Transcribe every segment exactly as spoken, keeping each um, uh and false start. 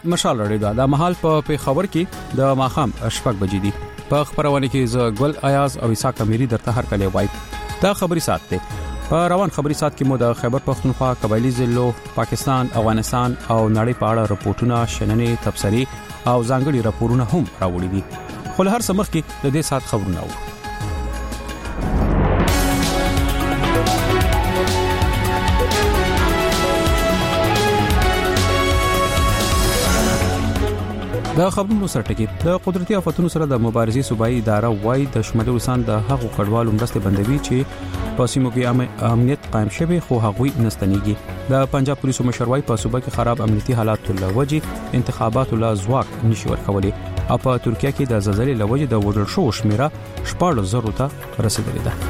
مشال رادیو د مهال په پیښور کې د ماخام شپږ بجې دي. په خبرونه کې ز ګل ایاز او اسحاق اميري درته هر کله وای. دا خبري سات ده. په روان خبري سات کې مو د خیبر پختونخوا، قبایلی ضلعو، پاکستان، افغانستان او نړۍ په اړه راپورټونه، شننې، تبصرې او ځانګړي راپورونه هم راوړي دي. خو له هر څه مخکې د دې سات خبرونه و. د خبرونو سرټکی د قدرتي آفتونو سره د مبارزې صوبایي اداره وای د شمالي ولسان د هغو کډوالو مرسته بندوي چې په سیمو کې امنیت قائم شوی خو هغوی نستنیږي. د پنجاب پولیسو مشروي په صوبه کې خراب امنیتي حالات لوجې انتخابات له ځواک نشي ورکولې او په ترکیه کې د زلزلې لوجې د وډل شو شمیره شپږ زره ته رسیدلې ده.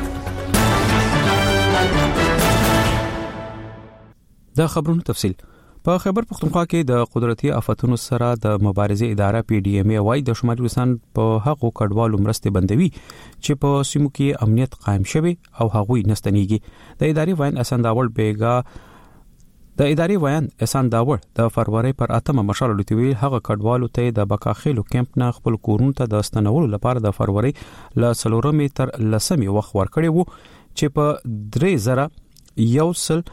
د خبرونو تفصیل په خیبر پختونخوا کې د قدرتي آفتونو سره د مبارزې اداره پی ډی ایم ای وای د شمالي ولسان په هغو کډوالو مرسته بندوي چې په سیمو کې امنیت قائم شوی او هغوی نستنیږي. د اداري وایي احسان داوړ بیګا د اداري وایي احسان داوړ د فروری پر اتمه مشال لټوي هغه کډوالو ته د بکاخیلو کیمپ نه خپل کورونو ته د استنولو لپاره د فروری ل څلورمې تر لسمې وخت ورکړی وو چې په درې زره یو سل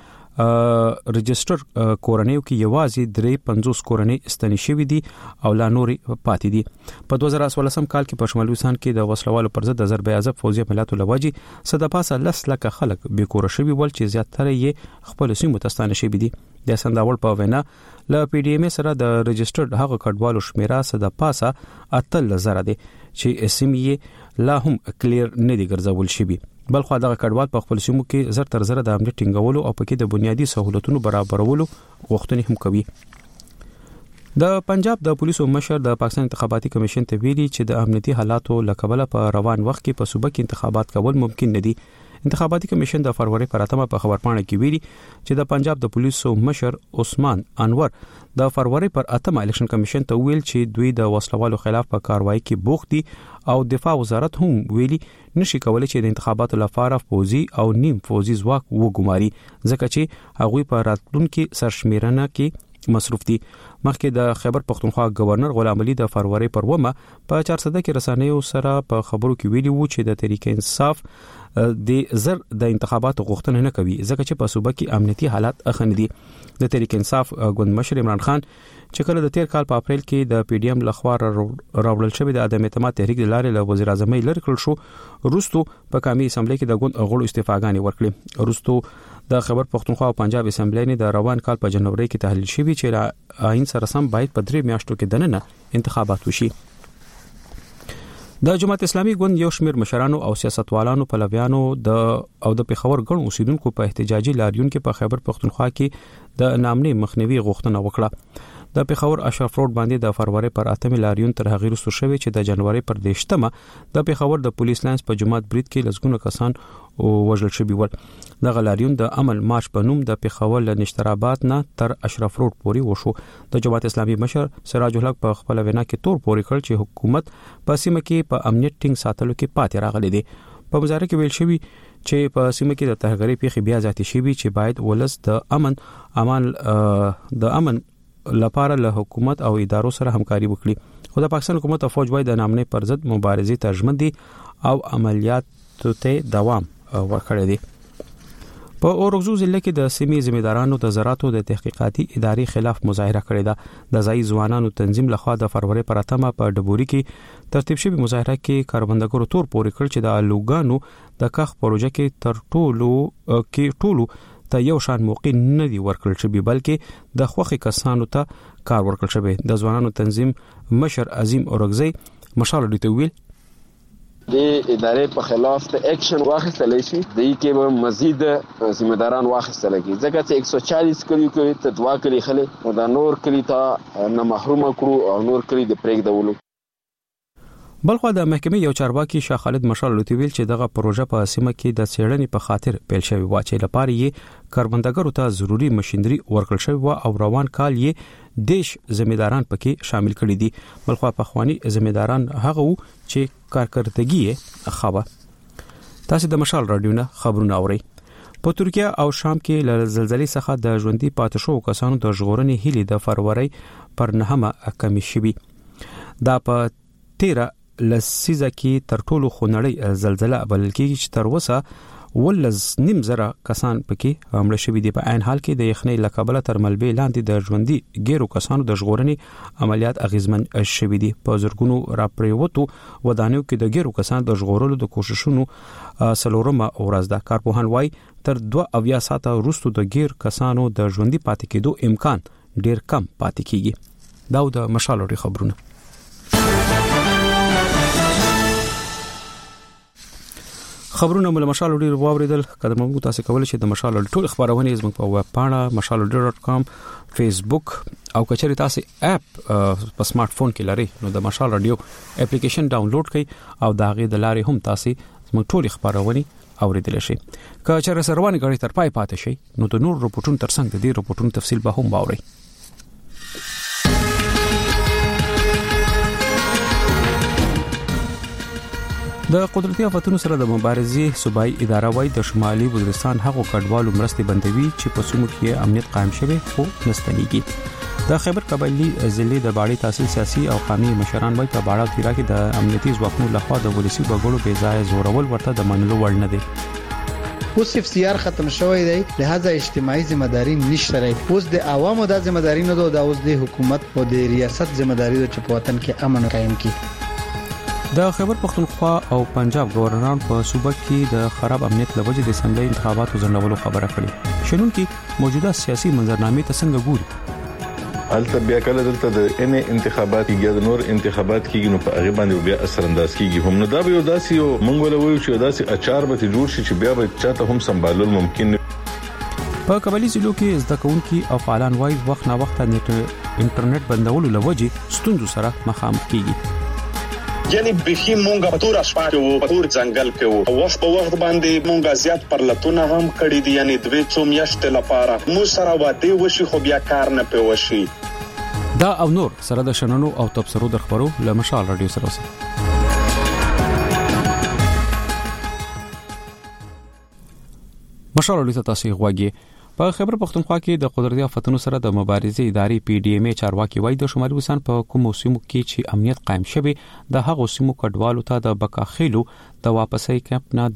رجستر کورنیو کې یوازې درې پنځوس کورنۍ استنی شوې دي او لا نوري پاتې دي. په دوه زره اتلسم کال کې په شمالي ولسان کې د وسلوالو پر ضد د ضرب اعظم فوجي عملیاتو لوجي صد پاسه لس لکه خلک به کور شوي ول چې زیاتره یې خپل سیمو ته ستانه شوي دي. د سنداول په وینا ل پی ډی ایم سره د رجستر هغه کډوالو شمیره صد پاسه اتل زره دي چې اسم یې لا هم کلیر نه دي ګرځول شوي. بلخو دغه کډوال په خپل سیمو کې زر تر زر د امنیت ټینګولو او پکې د بنیادی سہولتونو برابرولو غوښتنې هم کوي. د پنجاب د پولیسو مشر د پاکستان انتخاباتي کمیشن ته ویلي چې د امنیتي حالاتو لکبله په روان وخت کې په صوبه کې انتخابات کول ممکن نه دي. انتخاباتي کمیشن د فروری پر اتمه په خبرپاڼه کې ویلي چې د پنجاب د پولیسو مشر عثمان انور د فروری پر اتمه الیکشن کمیشن ته ویل چې دوی د وسلوالو خلاف په کاروایی کې بوخت دي او دفاع وزارت هم ویلي نشي کولای چې د انتخاباتو لپاره فوزي او نیم فوزي ځواک وګماري ځکه چې هغوی په راتلونکو سرشمیرنه کې مصروف دي. مخکې د خیبر پختونخوا گورنر غلام علي د فروری پر ومه په چهارصد کې رسنیو سره په خبرو کې ویلي وو چې د تحریک انصاف د زر د انتخاباتو غوښتنه نه کوي ځکه چې په صوبه کې امنیتي حالات اخن دي. د تحریک انصاف ګوند مشر عمران خان چې کله د تیر کال په اپریل کې د پی ډی ایم لخوا راوړل شوی د عدم اعتماد تحریک د لارې له وزیر اعظم لری کړل شو روستو په قومي اسمبلی کې د ګوند غړو استعفاګانې ورکړي. روستو د خیبر پختونخوا او پنجاب اسمبلی نه د روان کال په جنوري کې تحلیل شوی چې آئین سره سم باید په درې میاشتو کې دننه انتخابات وشي. د جماعت اسلامي ګوند یو شمېر مشرانو او سیاستوالانو پلویانو د او د پیښور ګڼ اوسیدونکو په احتجاجي لاریون کې په خیبر پختونخوا کې د نامنې مخنیوي غوښتنه وکړه. د پیښور اشرف روډ باندې د فروری پر اتمه لاریون تر هغه وروسته شوی چې د جنوري پر دیشتمه د پیښور د پولیس لاینز په جماعت برید کې لسګونه کسان وژل شوي ول. د غلاریون د عمل مارچ په نوم د پیښور له نشتراباد نه تر اشرف روډ پورې وشو. د جماعت اسلامي مشر سراج الحق په خپل وینا کې تور پورې کړ چې حکومت په سیمه کې په امنیت ټینګ ساتلو کې پاتې راغلی دی. په مظاهره کې ویل شوی چې په سیمه کې د تهګری پیښې بیا ځاتې شوی چې باید ولس د امن امان د امن لپاره له حکومت او ادارو سره همکاري وکړي. خو د پاکستان حکومت او فوج وايي د نامنې پر ضد مبارزې ترجمن دي او عملیات ته دوام ورکړي دي. په اورغزو ضلع کې د سیمې ځمېدارانو د زراعتو د تحقیقاتي ادارې خلاف مظاهره کړې ده. د ځای ځوانانو تنظیم لخوا د فروری پر اتمه په ډبوري کې ترتیب شوی مظاهره کې کاربندګرو تور پورې کړ چې د الوګانو د کښ پروژه کې تر ټولو کې ټولو ته یو شان موقع نه دی ورکړل شوی بلکې د خوخي کسانو ته کار ورکړل شوی. د ځوانانو تنظیم مشر عظیم اورغزی مشال لري ویل د ادارې په خلاف ته اکشن واخیستل شي د کې به مزید ذمہداران واخیستل کیږي ځکه چې یک سو چالیس کلی کې ته دوا کلی خله او دا نور کلی ته نه محروم کړو او نور کلی د پریک دولو. بلخو د محکمې یو چارواکي شاه خالد مشال لوتویل چې دغه پروژه په سیمه کې د څېړنې په خاطر پیل شوی و چې لپاره یې کاربندګرو ته ضروری ماشينري ورکړل شوی و او روان کال یې دیش ذمہداران پکې شامل کړي دي. بلخو په خواني ذمہداران هغه وو چې کارکړتګي خبره. تاسو د مشال رادیو نه خبرونه اورئ. په ترکیه او شام کې له زلزلې څخه د ژوندۍ پاتې شوو کسانو د ژغورنې هیلې د فروری پر نهمه کمی شوي. دا په تیرا لسیزه کې تر ټولو خونړۍ زلزلہ بلل کېږي چې تر اوسه ولز نیم زره کسان پکې مړه شوي دي. په عین حال کې د یخنۍ له کبله تر ملبې لاندې د ژوندۍ ګیرو کسانو د ژغورنې عملیات اغیزمن شوي دي. په زرګونو راپریوتو ودانیو کې د ګیرو کسانو د ژغورلو د کوششونو سلورمه ورځ ده. کارپوهان وايي تر دوه اویا ساعته وروسته د ګیر کسانو د ژوندۍ پاتې کېدو امکان ډیر کم پاتې کیږي. دا د مشال لري خبرونه. خبرونه مل مشال ډیر واوریدل. قدر مو تاسو کولای شئ د مشال ټول خبرونه زموږ په ویب پاڼه مشال ډاټ کام، فیسبوک او کچری تاسو اپ په سمارټ فون کې لري نو د مشال رادیو اپلیکیشن ډاونلوډ کړئ او دا غي د لارې هم تاسو زموږ ټول خبرونه اوریدل شي. که چېرې سروانه غړي تر پای پاتې شي نو د نور رپورټونو ترڅنګ د دې رپورټونو تفصیل به هم باورئ. د قدرتي آفتونو سره د مبارزې صوبایي اداره وايي د شمالي وزیرستان هغو کډوالو مرستې بندوي چې په سیمو کې امنیت قائم شوی خو نستنیږي. د خیبر قبایلی ضلع د باړې تحصیل سیاسي او قومي مشران وايي په باړه او تیرا کې د امنیتي ځواکونو لخوا د ولسی وګړو بې ځای زورول ورته د منلو وړ نه دي. اوس اف سی آر ختم شوی دی، لہذا اجتماعي ذمہداري نشته لري. اوس د عوامو د ذمہداري نه ده، د اوس د حکومت او د ریاست ذمہداري ده چې په وطن کې امن قائم کړي. د خیبر پختونخوا او پنجاب گورنران په صوبه کې د خراب امنیت لوجې د اسمبلی انتخاباتو ځنډولو خبره کړې. شنونکي موجوده سیاسي منظرنامې ته څنګه ګوري؟ البته بیا کله دلته د ان انتخابات کې د نور انتخابات کې نو په هغه باندې بیا اثر انداز کیږي. هم نو دا به داسي او منګول وایو چې داسي اچار به جوړ شي چې بیا به چاته هم سمبالول ممکن نه. په قبایلی ضلعو کې زده کوونکي او فعالان وايي وخت نه وخت انټرنیټ بندولو لوجې ستونزو سره مخامخ کیږي. یعنی بخي مونږه په تور شپه کې وو، په تور ځنګل کې وو، وخت په وخت باندې مونږه زیات پرلتونه هم کړی دي. یعنی دوی څو میاشتې لپاره مو سره واده وشي خو بیا کار نه پي وشي. دا او نور سره د شننو او تبصرو د خبرو له مشال رادیو سره اوسه. مشال رادیو تاسو غواګي. په خیبر پختونخوا کې د قدرتي آفتونو سره د مبارزې ادارې پی ډی ایم ای چارواکي وايي د شمالي وزیرستان په کوم سیمو کې چې امنیت قائم شوی د هغو سیمو کډوالو ته د بکاخیلو د واپسۍ کمپ نه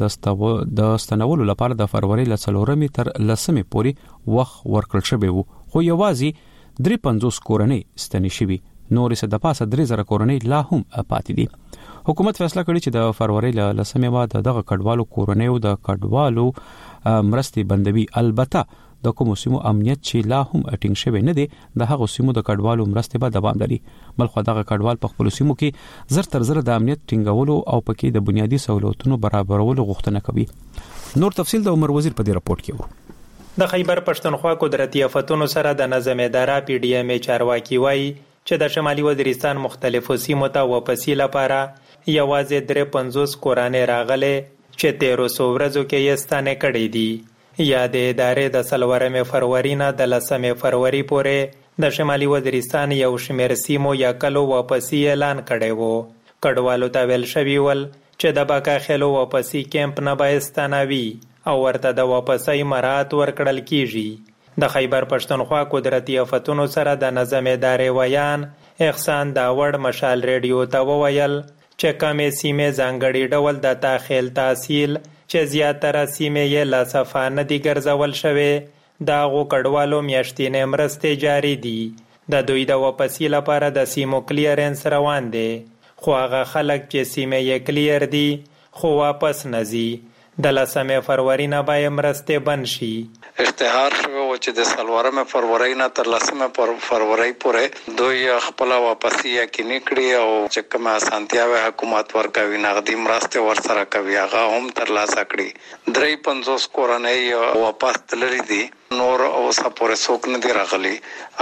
د ستنولو لپاره د فروری ل څلورمې تر لسمې پورې وخت ورکړل شوی وو، خو یوازې درې پنځوس کورنۍ ستنې شوي، نورې څه د پاسه درې زره کورنۍ لا هم پاتې دي. حکومت فیصله کړې چې د فروری ل لسمې بعد دغه کډوالو کورنۍ او د کډوالو مرستې بندوي. البته د کوم سیمو امنیت چې لا هم اټینګ شوی نه دی د هغو سیمو د کډوالو مرستې به دوام لري. بلخو دغه کډوال په خپل سیمو کې زر تر زر د امنیت ټینګولو او پکې د بنیادی سہولتونو برابرولو غوښتنه کوي. نور تفصیل د عمر وزیر په دې راپورټ کې وو. د خیبر پښتونخوا قدرتي آفتونو سره د نظم اداره پی ډی ایم ای چارواکي وايي چې د شمالي وزیرستان مختلفو سیمو ته واپسی لپاره یوازې درې پنځوس کورانې راغلي چې تیرو سو ورځو کې یې ستانه کړې دي. یا د ادارې د څلورمې فروری نه د لسمې فروری پورې د شمالي وزیرستان یو شمېر سیمو یا کلو واپسی اعلان کړی وو. کډوالو ته ویل شوي ول چې د بکاخیلو واپسی کیمپ نه باید ستانوي او ورته د واپسی مراحت ورکړل کیږي. د خیبر پښتونخوا قدرتي آفتونو سره د نظم ادارې ویان احسان داوړ مشال ریډیو ته وویل چې کمې سیمې ځانګړي ډول د تاخیل تحصیل چې زیاتره سیمې یې لا صفا نه دي ګرځول شوې، د هغو کډوالو میاشتینې مرستې جاري دي. د دوی د واپسی لپاره د سیمو کلیرنس روان دی، خو هغه خلک چې سیمې یې کلیر دي خو واپس نه ځي د لسمې فروری نه باید مرستې بند شي. اشتهار شوی و چې د څلورمې فروری نه تر لسمې فروری پورې دوی خپله واپسي یقیني کړي او چې کومه اسانتیاوې حکومت ورکوي نغدي مرستې ورسره کوي هغه هم ترلاسه کړي. درې پنځوس کورنۍ واپس تللي دي، نور اوسه پورې څوک نه دي راغلي.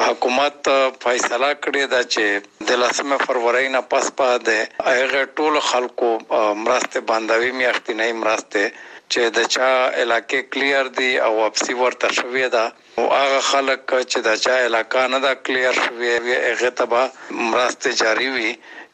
حکومت فیصله کړې ده چې د لسمې فروری نه پس بعد هغه ټول خلکو مرستې بندوي، میاشتنۍ مرستې چې د چا علاقې کلیر دي او واپسی ورته شوی ده او هغه خلک چې د چا علاقې نه ده کلیر شوی هغه ته به مرستې جاری وي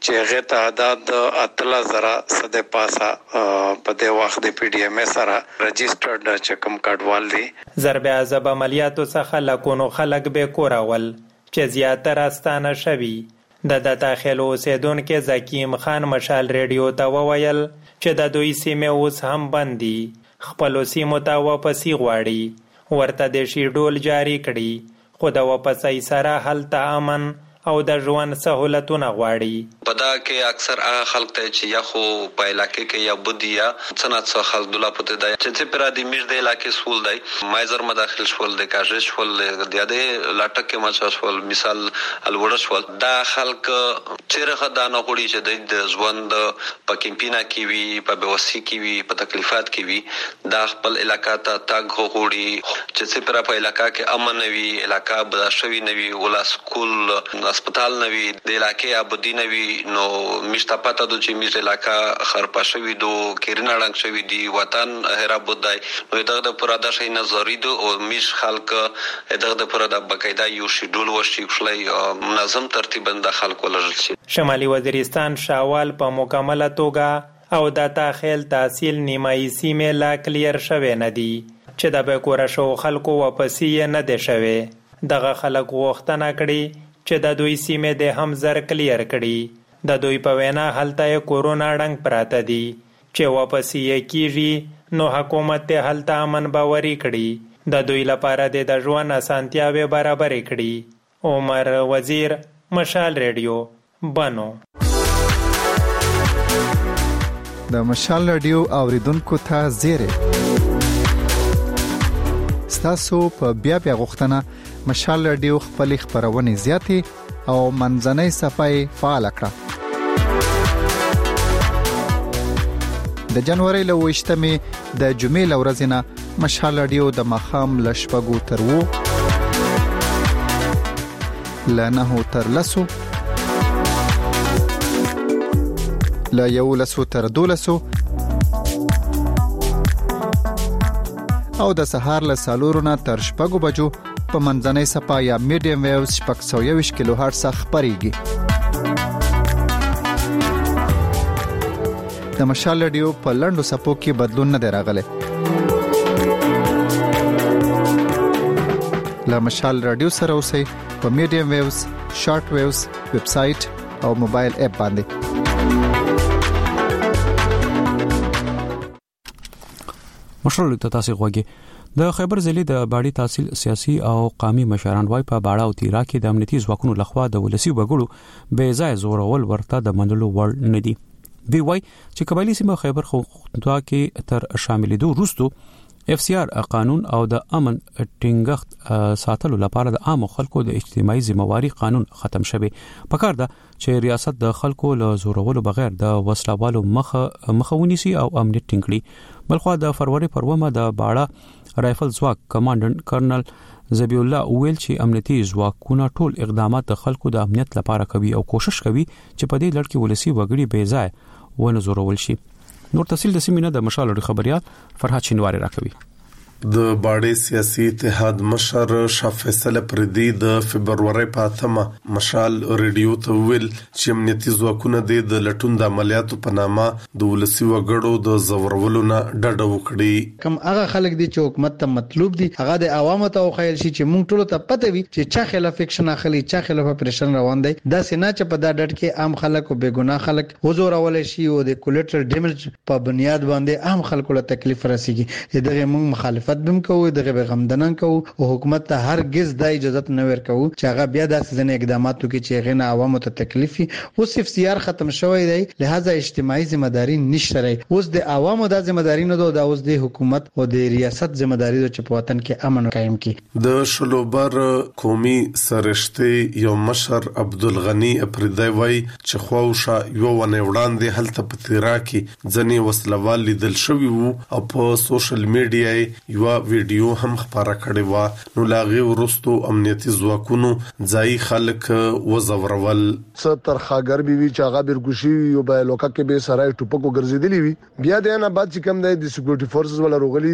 چې هغه تعداد اتل زرا صد پاسا په د وخت د پی ډی ایم سره رجسترډ چې کوم کډوال دي. ضرب عذاب عملیاتو څخه لکونو خلک به کوراول چې زیاتره ستانه شوي. د د داخلو اوسیدونکو زکیم خان مشال ریډیو ته وویل چې د دوی سیمه اوس هم بندي، خپل سیمو ته واپسی غواړي، ورته د شیډول جاری کړي، خو د واپسی سره هلته امن او د ژوند سہولتونه غواړي. پدا کې اکثر هغه خلک ته چې یا خو په علاقې کې یا بودیا څنګه څه خلک دولا پته دی چې چې پر دې میش د علاقې سول دی مایزر مداخل شول د کاژش ول د یادې لاټک کې مچ شول مثال الوړ شول دا خلک چیرې خدای نه غوړي چې د ژوند په کیمپینا کې وي په بوسي کې وي په تکلیفات کې وي دا خپل علاقې ته تاګ غوړي چې چې پر په علاقې کې امن وي علاقې بداشوي نوي ولا سکول هسپتال نوي د علاقې ابدي نوي نو مشته پته د چې میز علاقې خرپا شوی دو کیرنا رنګ شوی دی وطن هرا بودای نو دغه پر ادا شي نظری دو او میش خلک دغه پر ادا بقاعده یو شیډول وشي خلای منظم ترتیب د خلکو لرل شي. شمالي وزیرستان شاوال په مکمله توګه او د تاخیل تحصیل نیمایي سیمه لا کلیر شوه نه دی چې د بکوره شو خلکو واپسی نه دی شوه. دغه خلک وختنه کړي چې د دوی سیمه د هم زر کلیر کړي. د دوی په وینا هلته کورونا ډنګ پراته دي چې واپسی کیږي نو حکومت ته هلته امن باوري کړي د دوی لپاره د ژوند اسانتیاوي برابر کړي. عمر وزیر مشال ریډیو بنو. د مشال ریډیو اوریدونکو ته زیره ستاسو په بیا بیا غوښتنه مشال ریډیو خپل خبرونه زیاتې او منځنۍ صفای فعال کړه. د جنوري له وشتمې د جمعې لورځ نه مشال ریډیو د مخام لشپګو تر وو لنه تر لسو لا یو لسو تر دولسو او د سهار له سالورونه تر شپږو بجو په منځنۍ صفا یا میډیم ویوز شپږ سوه یوویشت کیلو هرټز خبريږي. د مشال ریډیو په لنډو صفو کې بدلون نه دی راغلی. له مشال ریډیو سره اوسئ په میډیم ویوز، شارټ ویوز، ویب سټ او موبایل اپ باندې. مشرول ته تاسو غوږی د خیبر ضلع د باړی تحصیل سیاسي او قومي مشران وای په باړه او تیرا کې د امنیتي ځواکونو لخوا د ولسی وګړو بې ځای زورول ورته د منلو وړ نه دي. دی وای چې قبایلی سیمه خیبر خوندوا کې تر شاملېدو وروسته اف سی آر قانون او د امن ټینګښت ساتلو لپاره د عام خلکو د اجتماعي ذمہواری قانون ختم شوی. پکار ده چې ریاست د خلکو له زورولو بغیر د وسلوالو مخه مخونی سي او امنیت ټینګړي. بلخو د فروری پر ومه د باړه رایفل ځواک کمانډنټ کرنل زبی الله ویل چې امنیتي ځواکونه ټول اقدامات د خلکو د امنیت لپاره کوي او کوشش کوي چې په دې لړ کې ولسی وګړي بې ځای ونه زورول شي. نور تفصیل د سیمینه د مشال خبريال فرحات شینواری راکوي. د باړې سیاسي اتحاد مشر شاه فیصل پردي د فبرवरी په اتمه مشال ریډیو ته ویل چې امنیتي ځواکونه د لټون د عملیاتو په نامه د ولسی وګړو د زورولو نه ډډه وکړي. کوم هغه خلک دي چې حکومت ته مطلوب دي هغه د عوامو ته خیال شي چې مونږ ټول ته پته وي چې چا خلاف اکشن اخلي چا خلاف اپریشن روان دی. دا سینا چې په دا ډډ کې عام خلک او بے ګناه خلک وزورول شي او د کولیټرل ډیمیج په بنیاد باندې عام خلکو له تکلیف رسیږي. دغه مونږ مخالفت بم کوو دغه غمدنن کوو او حکومت ته هرگز د اجازه نه ورکوو چې هغه بیا داسې ځنې اقدامات وکړي چې غنه عوامو ته تکلیفي. اوس اف سی آر ختم شوی دی لہذا اجتماعي ذمہ داری نشته رہی. اوس د عوامو د ذمہ داری نه ده اوس د حکومت او د ریاست ذمہ داری ده چې په وطن کې امن قائم کړي. د شلوبر قومي سرشتي یو مشر عبدالغنی افریدی وای چې خواوشه یو ونه وړاندې هلته په تیرا کې ځنې وسلوال لیدل شوی وو او په سوشل میډیا یو ویډیو هم خبره کړې و. نو لاغي ورستو امنیتي ځواکونو ځای خلک وزورول ستر خاګر بي وی چاغه برګوشي یو به لوکا کې به سره ټوپکو ګرځېدلی وي. بیا د نه بعد چې کوم د سکیورټي فورسز ولا روغلي دي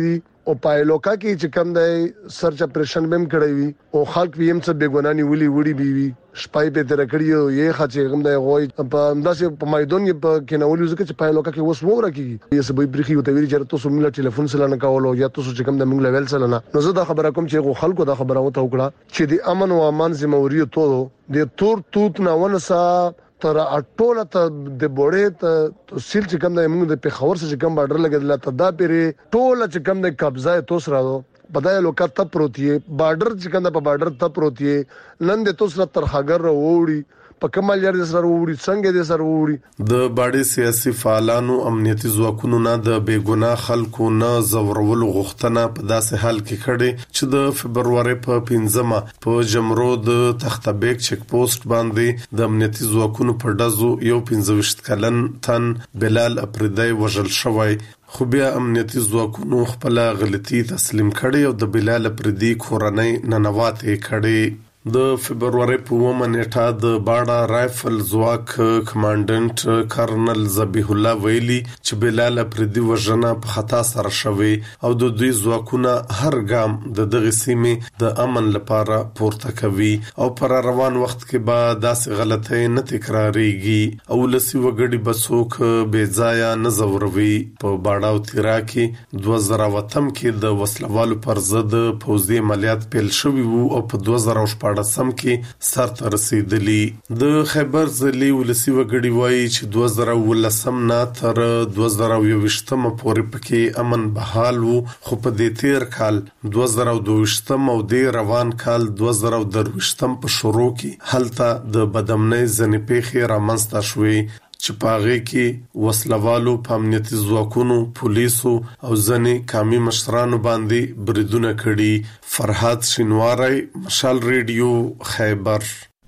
او پایلوکا کې چې کم دی سرچ اپریشن بم کړی وي او خلک ویم څه بیګونانی ولي وړي بي وي شپای په تر کړیو یې خچې غم دی غوي په انداسه په میدان کې کې نو ولي ځکه چې پایلوکا کې وس وره کیږي یې سبې برخي او تویل چې تاسو موږ ټلیفون سره نه کولو یا تاسو چې کم د موږ لیول سره نه نو زه دا خبره کوم چې خلکو دا خبره وته وکړه چې د امن او امان ذمہوری ته د تور توت نه ونسا تر اټوله ته د بوړې ته سیل چې کوم د موږ د پیښور سره کوم بارډر لګیدل ته دا پیری ټوله چې کوم د قبضه توس راو بدای لوکا ته پروتي بارډر چې کوم په بارډر ته پروتي نن د توس را تر هاګر وروړي په کمال یار د سره وروړي څنګه د سره وروړي د باډي سیاسي فعالانو امنیتي ځواکونو نه د بیګناه خلکو نه زورول غوښتنه په داسې حال کې کړي چې د فبرवरी په پنځمه په جمرو د تختبیک چک پوسټ باندې د امنیتي ځواکونو په ډزو یو پنځه ویشت کلن تن بلال اپریدی وژل شوی خو بیا امنیتي ځواکونو خپل غلطي تسلیم کړي او د بلال اپریدی کورنۍ ننواتې کړي د فبرवरी په اومه نیټه د باډا رائفل ځواک کمانډنټ کرنل ذبیح الله ویلي چې بلال اپریدی وژنه په خطا سره شوی او د دوی ځواکونه هر ګام د دغه سیمې د امن لپاره پورته کوي او پر روان وخت کې به داسې غلطۍ نه تکراریږي او لسی وګړي بسوک بې ځایه نه زوروي په باډا او تیرا کې دوه زره وتم کې د وسلوالو پر ضد پوځي عملیات پیل شوي وو او په دوه زره سم کې سر ته رسیدلی د خیبر ضلعي ولسی وګړي وایي چې دوه زره ولسم نه تر دوه زره یوویشتم پورې پکې امن بحال وو خو په دې تیر کال دوه زره دویشتم او د روان کال دوه زره درویشتم په شروع کې هلته د بدامنۍ ځنې پیښې رامنځته شوې چې پاغه کې وسلوالو په امنیتي ځواکونو پولیسو او ځنې قومي مشرانو باندې بریدونه کړي فرحات شینواری مشال ریډیو خیبر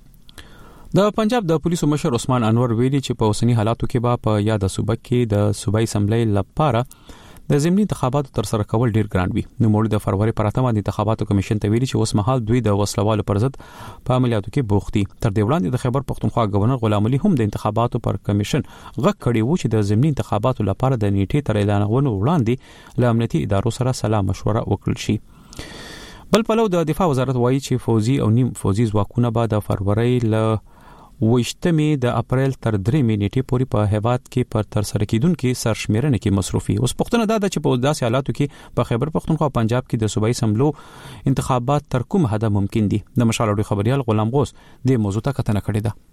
د پنجاب د پولیسو مشر عثمان انور ویلي چې په اوسنی حالاتو کې به په یاد صوبه کې د صوبایي اسمبلی لپاره د ضمني انتخاباتو تر سره کول ډیر ګران وي نو مولد د فروری پر اتمه د انتخاباتو کمیشن ته ویلي چې اوس مهال دوی د وسلوالو پر ضد په عملیاتو کې بوختي تر دې وړاندې د خیبر پختونخوا گورنر غلام علي هم د انتخاباتو پر کمیشن غږ کړی و چې د ضمني انتخاباتو لپاره د نیټې تر اعلانولو وړاندې ل امنیتي ادارو سره سلا مشوره وکړل شي بل پلو د دفاع وزارت وایي چې فوزي او نیم فوزي ځواکونه به د فروری ل وشتمې د اپریل تر درې نیټې پورې په هیواد کې پر تر سره کیدونکو سرشمیرنه کې مصرفي اوس پښتنه دا چې په داسې حالاتو کې په خیبر پختونخوا او پنجاب کې د صوبایي اسمبلو انتخابات تر کوم حد ممکن دي د مشال خبريال غلام غوث د موضوع ته کتنه کړې ده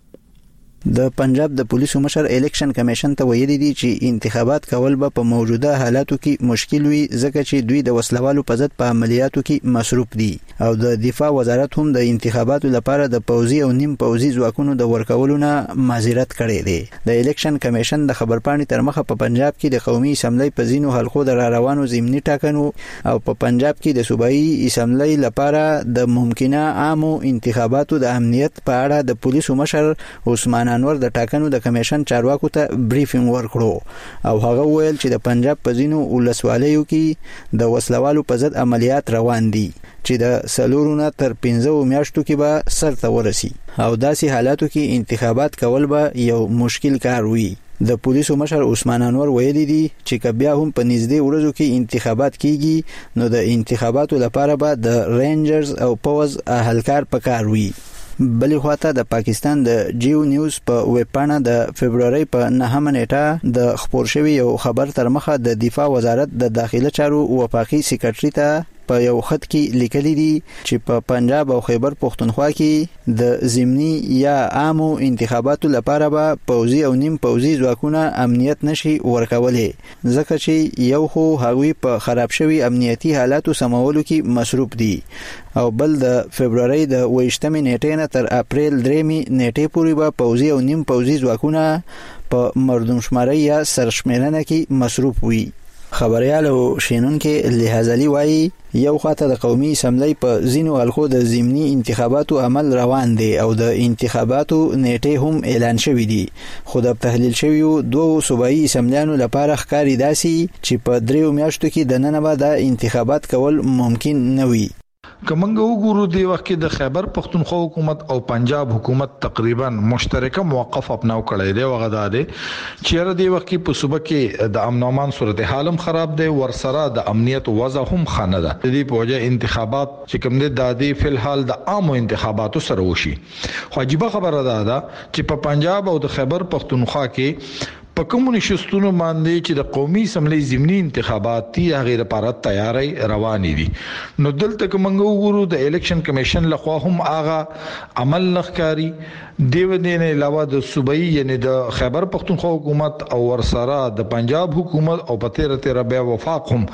د پنجاب د پولیسو مشر الیکشن کمیشن ته ویلي دي چې انتخابات کول به په موجوده حالاتو کې مشکل وي ځکه چې دوی د وسلوالو په ضد په عملیاتو کې مصروف دي او د دفاع وزارت هم د انتخاباتو لپاره د پوځي او نیم پوځي ځواکونو د ورکولو نه معذرت کړی دی د الیکشن کمیشن د خبرپاڼې تر مخه په پنجاب کې د قومي اسمبلی په ځینو حلقو د روانو ضمني ټاکنو او په پنجاب کې د صوبایي اسمبلی لپاره د ممکنه عامو انتخاباتو د امنیت په اړه د پولیسو مشر عثمان انور د ټاکنو د کمیشن چارواکو ته بریفینګ ورکړو او هغه ویل چې د پنجاب په ځینو ولسوالیو کې د وسلوالو په ضد عملیات روان دي چې د سلورونه تر پنځه میاشتو کې به سر ته ورسي او داسې حالاتو کې انتخابات کول به یو مشکل کار وي د پولیسو مشر عثمان انور ویلي دي چې کبیا هم په نږدې ورځو کې انتخابات کیږي نو د انتخاباتو لپاره به د رینجرز او پوز اهلکار پکار وي بلې خواته د پاکستان د جیو نیوز په ویبپاڼه د فبرवरी په نهمه نیټه د خبر شوی یو خبر تر مخه د دفاع وزارت د داخله چارو وفاقي سیکریټری ته په یو خط کې لیکلي دي چې په پنجاب او خیبر پختونخوا کې د ضمني یا عامو انتخاباتو لپاره به پوځي او نیم پوځي ځواکونه امنیت نشي ورکولې ځکه چې یو خو هغوی په خراب شوی امنیتي حالاتو سمولو کې مصروف دي او بل د فبرवरी د ویشتمې نیټې نه تر اپریل درېمې نیټې پورې به پوځي او نیم پوځي ځواکونه په مردمشماري یا سرشمیرنه کې مصروف وي خبريال او شینونکو لحاظلی وایي یو خاطر د قومي اسمبلی په زینو حلقو د ضمني انتخاباتو عمل روان دي او د انتخاباتو نیټه هم اعلان شوې دي خو د تحلیل شویو دوه صوبایي اسمبلیانو لپاره ښکاری داسي چې په دریو میاشتو کې د نن بعد انتخابات کول ممکن نه وي کومنګ وګورو دی وخت کې د خیبر پختونخوا حکومت او پنجاب حکومت تقریبا مشترکه موقف اپناو کړی دی وغدا دی چیرې دی وخت کې په صوبه کې د امن امان صورتحال هم خراب دی ورسره د امنیت وضع هم خانه ده د دې په وجه انتخابات چې کوم دي د دې فل حال د عامو انتخاباتو سره وشي خو عجیب خبره ده چې په پنجاب او د خیبر پختونخوا کې په کمونیستونو باندې چې د قومي اسمبلی ضمني انتخابات دي هغه لپاره تیاری روان دي نو دلته کومنګ وګورو د الیکشن کمیشن لخوا هم هغه عمل لخکاری دیو دین علاوه د صوبایي یعنی د خیبر پختونخوا حکومت او ورسره د پنجاب حکومت او په تیر تیر بیا وفاق هم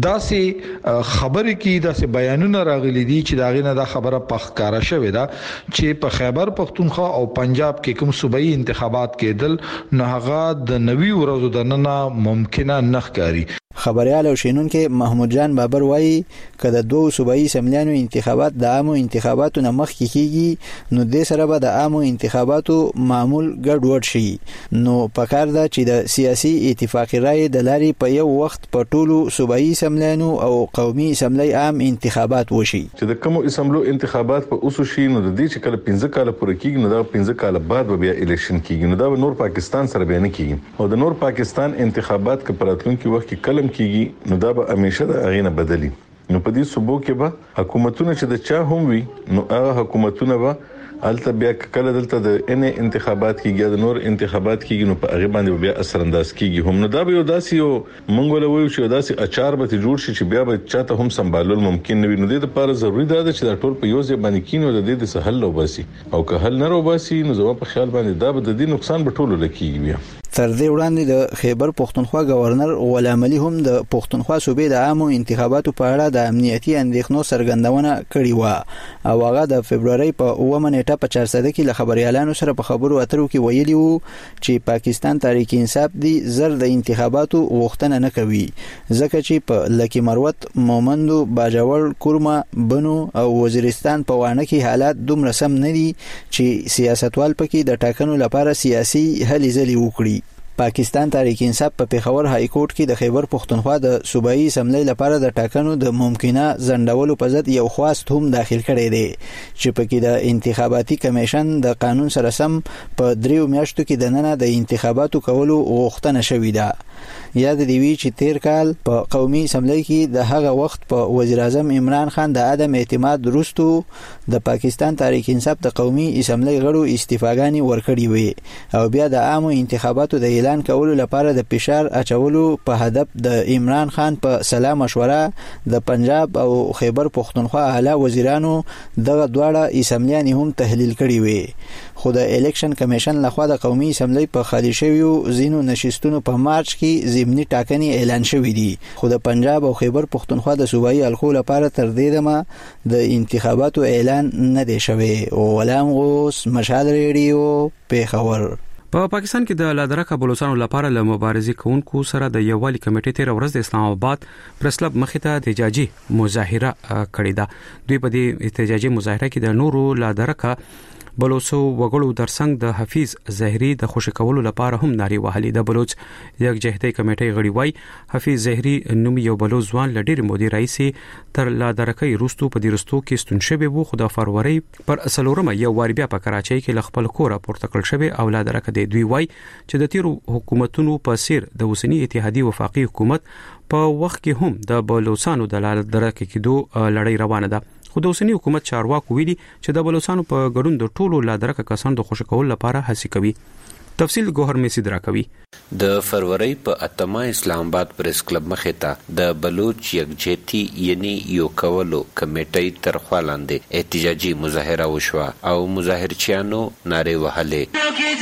داسې خبرې کی داسې بیانونه راغلي دي چې دا غینه د خبره پخکاره شوې ده چې په خیبر پختونخوا او پنجاب کې کوم صوبایي انتخابات کېدل نه هغه د نوي ورځو د نن ممکنه نخکاری خبريال او شینونکو محمود جان بابر وایي کله دوه صوبایي سملانو انتخابات د عامو انتخاباتو نه مخکې کیږي نو د سره به د عامو انتخاباتو معمول ګډوډ شي نو پکار ده چې د سیاسي اتفاقی رائے د لاري په یو وخت په ټولو صوبایي سملانو او قومي سملای عام انتخابات وشي چې د کوم اسمبلو انتخابات په اوسو شي نو د دې چې کله پنځه کال پورې کیږي نو دا پنځه کال بعد بیا الیکشن کیږي نو دا نور پاکستان سره بیان کیږي او د نور پاکستان انتخابات کې پراتلونکو وخت کې کلم کیږي نو دا به همیشه د اغینه بدلی نو په دې صوبو کې به حکومتونه چې د چا هم وي نو هغه حکومتونه به الته بیا کله دلته د ان انتخابات کیږي د نور انتخابات کیږي نو په هغه باندې بیا اثر انداز کیږي هم نو دا به یو داسې یو منګول وایو چې داسې اچار به جوړ شي چې بیا به چاته هم سمبالول ممکن نه وي نو د لپاره ضروری ده چې دا ټول په یو ځای باندې کینو د دې د سهل وباسي او که حل نه وباسي نو زما په خیال باندې دا به د دې نقصان به ټول لکېږي بیا تر دې وړاندې د خیبر پختونخوا گورنر غلام علي هم د پختونخوا صوبې د عامو انتخاباتو په اړه د امنیتي اندېښنو څرګندونه کړې و او هغه د فبرवरी په اووه نیټه په چهارصد کې له خبريالانو سره په خبرو اترو کې ویلي وو چې پاکستان تحریک انصاف دی زر د انتخاباتو غوښتنه نه کوي ځکه چې په لکی مروت مومندو باجوړ کورما بنو او وزیرستان په وانه کې حالات دومره سم نه دي چې سیاستوال پکې د ټاکنو لپاره سیاسي هلې ځلې وکړي پاکستان تحریک انصاف په پیښور های کورټ کې د خیبر پختونخوا د صوبایي اسمبلی لپاره د ټاکنو د ممکنه ځنډولو په ضد یو خواست هم داخل کړی دی چې پکې د انتخاباتي کمیشن د قانون سره سم په دریو میاشتو کې د نن د انتخاباتو کولو غوښتنه شوې ده یاد دی وی چې تیر کال په قومي اسمبلی کې د هغه وخت په وزیر اعظم عمران خان د عدم اعتماد وروسته د پاکستان تحریک انصاف د قومي اسمبلی غړو استعفاګانی ورکړي وي او بیا د عامو انتخاباتو د اعلان کولو لپاره د فشار اچولو په هدف د عمران خان په سلا مشوره د پنجاب او خیبر پختونخوا اعلی وزیرانو دغه دواړه اسمبلیان هم تحلیل کړي وي خو د الیکشن کمیشن لخوا د قومي اسمبلی په خالي شویو زینو نشستونو په مارچ کې ضمني ټاکنې اعلان شوې دي خو د پنجاب او خیبر پختونخوا د صوبایي الخو لپاره تر دې دمه د انتخاباتو اعلان نه دی شوی او ولام غوس مشال ریډیو پیښور په پاکستان کې د لادرکه بلوچستان لپاره له مبارزې کوونکو سره د یووالي کمیټې تیر ورځ د اسلام آباد پریس کلب مخې ته احتجاجي مظاهره کړې ده دوی په دې احتجاجي مظاهره کې د نورو لادرکه بلوچو وګړو درڅنګ د حفیظ زهري د خوشی کولو لپاره هم ناري وهلي د بلوچ یک جهتي کمیټې غړي وای حفیظ زهري نوم یو بلوچ ځوان لډیر مودي رئیس تر لادرکه روستو په دیرستو کې ستون شوی وو خو د فروری پر اصلورمه یو وار بیا په کراچۍ کې خپل کور پورته کړ شوی او لادرکه د دوی وای چې د تیرو حکومتونو په سیر د اوسنی اتحادیه وفاقي حکومت په وخت کې هم د بلوچستانو د لادرکه کې دوه لړۍ روانه ده خو د اوسنی حکومت چارواکو ویلي چې د بلوچستان په ګډون د ټولو لادرکه کسانو د خوشی کول لپاره هڅه کوي تفصیل ګوهر میسی درا کوي د فروری په اتمه اسلام آباد پریس کلب مخې ته د بلوچ یکجهتي یعنی یو کولو کمیټې تر خوا لاندې احتجاجي مظاهره وشوه او مظاهرچیانو نارې وهلې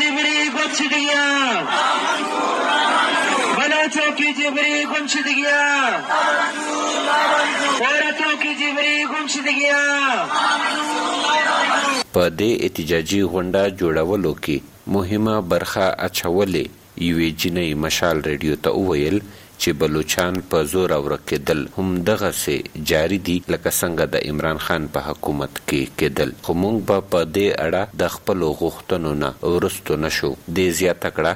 की जिबरी गुमशुदगिया औरतों की जिबरी गुमशुदगिया په دې احتجاجي غونډه جوړولو کې مهمه برخه اچولې یوې جنۍ مشال ریډیو ته وویل چې بلوچستان په زور ورکېدل هم دغه سي جاری دي لکه څنګه د عمران خان په حکومت کې کېدل خو موږ په دې اړه د خپل غوښتنو نه ورستو نشو د زیاته کړه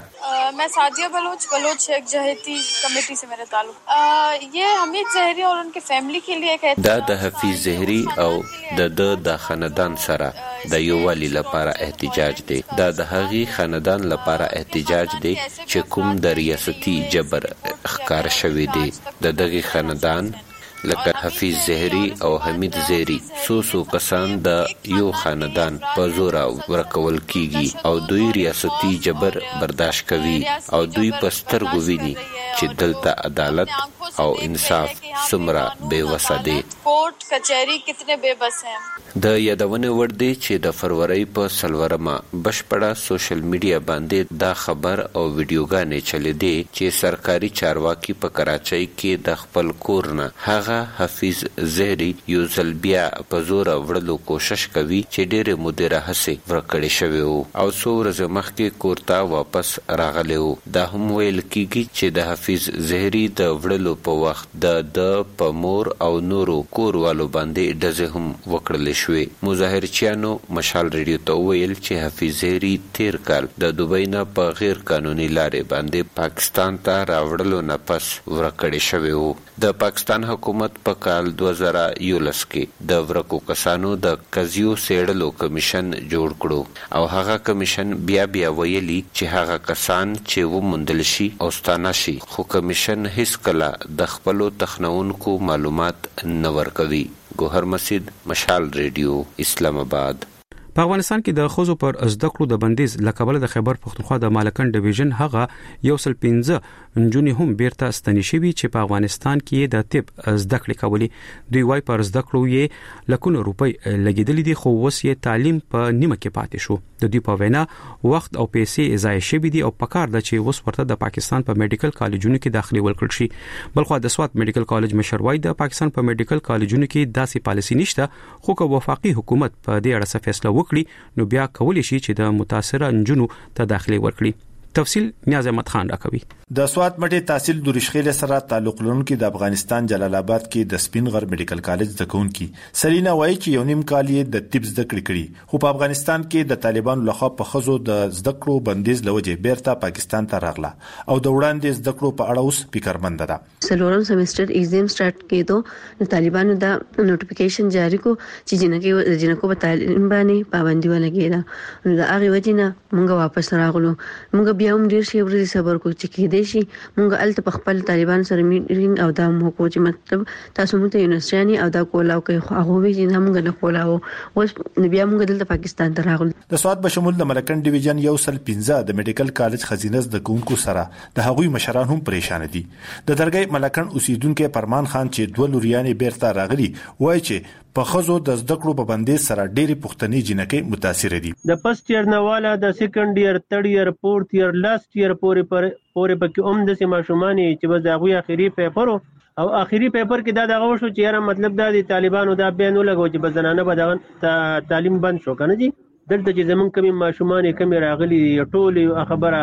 मैं सादिया बलोच बलोच एक जहेती कमेटी से मेरा ताल्लुक। ये हमीद ज़हरी और उनके फैमिली के लिए एक دا د حفیظ زهری او د د د خاندان سره د یووالي لپاره احتجاج دی. دا د هغې خاندان لپاره احتجاج دی چې کوم د ریاستي جبر ښکار شوی دی. د دغه خاندان لکه حفیظ زهری او حمید زهری سو سو کسان د یو خاندان په زور ورکول کیږي او دوی ریاستي جبر برداشت کوي او دوی په سترګو ویني چې دلته عدالت او انصاف څومره بې وسه دی. کوर्ट کچهری کتنے بے بس ہیں. د یادونه ور دی چې د فروری په سلورمه بشپړه سوشل میډیا باندې دا خبر او ویډیوګانې چلی دی چې سرکاري چارواکي په کراچۍ کې د خپل کور نه هغه حفیظ زهری یو ځل بیا په زور وړلو کوشش کوي چې ډېرې مودې هڅې ورکړې شوې وو او څو ورځې مخکې کور ته واپس راغلی وو. دا هم ویل کیږي چې د حفیظ زهری د وړلو په وخت د د په مور او نورو کوروالو باندې ډزې هم وکړلې شوې. مظاهرچیانو مشال ریډیو ته وویل چې حفیظ زهری تیر کال د دوبۍ نه په غیر قانوني لارې باندې پاکستان ته راوړلو نه پس ورکړې شوې وو. د پاکستان حکومت په کال دوه زره یولس کې د ورکو کسانو د قضیو څېړلو کمیشن جوړ کړو او هغه کمیشن بیا بیا ویلي چې هغه کسان چې وموندل شي او ستانه شي، خو کمیشن هیڅ کله د خپلو تخنونکو معلومات نه ورکوي. ګوهر مسجد، مشال ریډیو، اسلام آباد. په افغانستان کې د خوځو پر زده کړو د بندیز لکبل د خیبر پختونخوا د مالکن ډیویژن هغه یو سل پنځه انجونی هم بیرته ستنی شوی چې په افغانستان کې د طب زده کړې کولې. دوی وايي پر زده کړو یې لکونه روپۍ لګیدلې دي خو اوس یې تعلیم په نیمه کې پاتې شو. د دوی په وینا وخت او پیسې ضایع شوي دي او پکار ده چې اوس ورته د پاکستان په میډیکل کالجونو کې داخلي ورکړل شي. بلخو د سوات میډیکل کالج مشر وايي د پاکستان په میډیکل کالجونو کې داسې پالیسي نشته، خو که وفاقي حکومت په دې اړه فیصله وکړي نو بیا کولی شي چې د متاثره انجونو ته داخلي ورکړي. تفصیل نیاز احمد خان راکوي. د سوات مټي تحصیل د رشخیل سره تعلق لرونکي د افغانستان جلال آباد کې د سپین غر میډیکل کالج د کونکي سلینا وایي چې یو نیم کال یې د طب زده کړې کړي، خو په افغانستان کې د طالبانو لخوا په خزو د زده کړو بندیز لوجه بیرته پاکستان ته راغله او د وړاندې زده کړو په اړه اوس فکرمند ده. سلورم سیمستر ایگزام سٹارټ کېدو د طالبانو د نوټیفیکیشن جاری کو چې جنکه جنکو په تعلیم باندې پابندي ولګیده. نو د هغه وجنه موږ واپس راغلو. موږ بیا هم ډیر شي ورته صبر کو چې کې دي شي موږ الته په خپل طالبان سره میټینګ او د مو کو چې مطلب تاسو مونته یونیورسيټي او دا کولاو کوي خو هغه وی چې موږ نه کولاو اوس بیا موږ دلته پاکستان ته راغلو. د سواد په شمول د ملکن ډیویژن یو سل پنځه د میډیکل کالج خزینه د کوونکو سره د هغوی مشران هم پریشان دي. د درګي ملکن اوسیدونکو پرمان خان چې دوه لوریانې بیرته راغلي وایي چې په خزو د زده کړو په بندیز سره ډېری پښتني جنکې متاثر دي. د فرست ایئر نواله د سیکنډ ایئر تھرد ایئر فورث ایئر لاست ایئر پورې پر پورې پکې هم د سیماشومانی چې به دغه اخیری پیپر او اخیری پیپر کې دا دغه شو چې یاره مطلب دا د طالبانو دا بیان ولګو چې بزنانه به دغه تعلیم بند شو کنه جی. دلته چې زمون کمی ماشومان کمی راغلي ټول خبره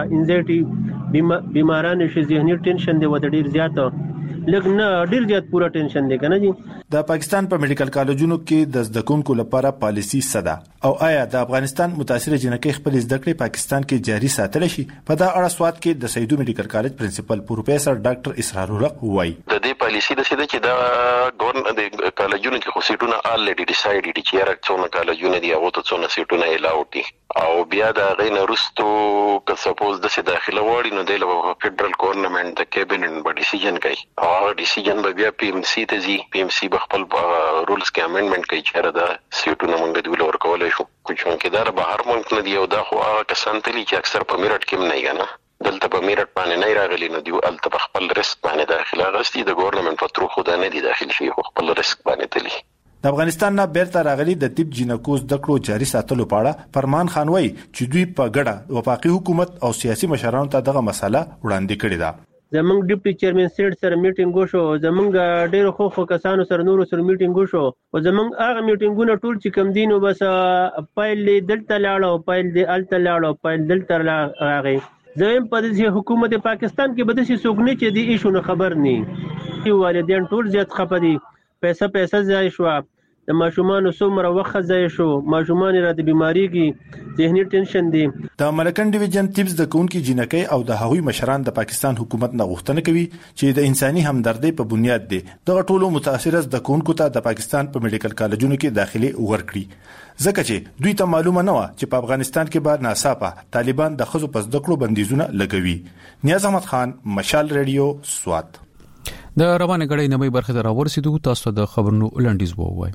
انزایټي بیماران شي ذهني ټینشن دی وته ډیر زیاته لګ نه ډیر زیات پورا ټینشن دی کنه جی. د پاکستان په میډیکل کالجونو کې د زده کوونکو لپاره پالیسی صدا او آیا د افغانستان متاثر جنکې خپل زده کړې پاکستان کې جاری ساتل شي؟ په دا اړه سواد کې د سیدو میډیکل کالج پرنسپل پروفیسور ډاکټر اسرار الحق وایي د دې پالیسی د څه چې دا ګورن د کالجونو کې خو سیټونه الریډي ډیسایډ دي چې راځي څونه کالجونه دی او ته څونه سیټونه الاوټ دي او بیا دا غین رستو که سپوز د څه داخله وړي نو د فدرال ګورنمنت د کابینټ په ډیسیژن کوي او ډیسیژن به بیا پی ام سی ته ځي. پی ام سی خپل رولز کې امندمنت کوي چې دا سیټونه موږ د ویل ورکول شو کوم کې دا بهر مونږ نه دی او دا خو هغه کسان تلی چې اکثر په میرټ کې نه یګنه دلته په میرټ باندې نه راغلي نو دی الته په خپل ریسک باندې داخله غوستي د ګورنمنت په تر خو دا نه دی داخل شي خپل ریسک باندې تلی. د افغانستان نه بیرته راغلي د طب جنکو زده کړو جاري ساتلو په اړه فرمان خان وایي چې دوی په ګډه وفاقي حکومت او سیاسي مشرانو ته دغه مسله وړاندې کړې ده. زمونږ ډیپټي چیرمن سیټ سره میټینګ وشو، زمونږ ډیرو خو خو کسانو سره نورو سره میټینګ وشو او زمونږ هغه میټینګونه ټول چې کم دینو بس پایل دلته لاړو پایل د الته لاړو پایل دلته راغی. زم په دې حکومت پاکستان کې بده شي سوګنی چې دی ایشو نه خبر نه والدین ټول زیات خپدي پیسې پیسې ځای شو د ماشومان څومره وخت ځای شو، ماشومان را د بیماری کې ذهني ټینشن دي. د ملکن ډیویژن ټیپس د کونکي جنکۍ او د هغوی مشران د پاکستان حکومت نه غوښتنه کوي چې د انساني همدردی په بنیاد دي دغه ټولو متاثره د کونکو ته د پاکستان په میډیکل کالجونو کې داخلي ورکړي، ځکه چې دوی ته معلومه نه و چې په افغانستان کې به ناڅاپه طالبان د خزو په ذکرو بندیزونه لګوي. نیاز احمد خان، مشال ریډیو، سوات. د روانه غړې نمې برخه ته راورسېدو، تاسو د خبرونو لنډیز ووایي.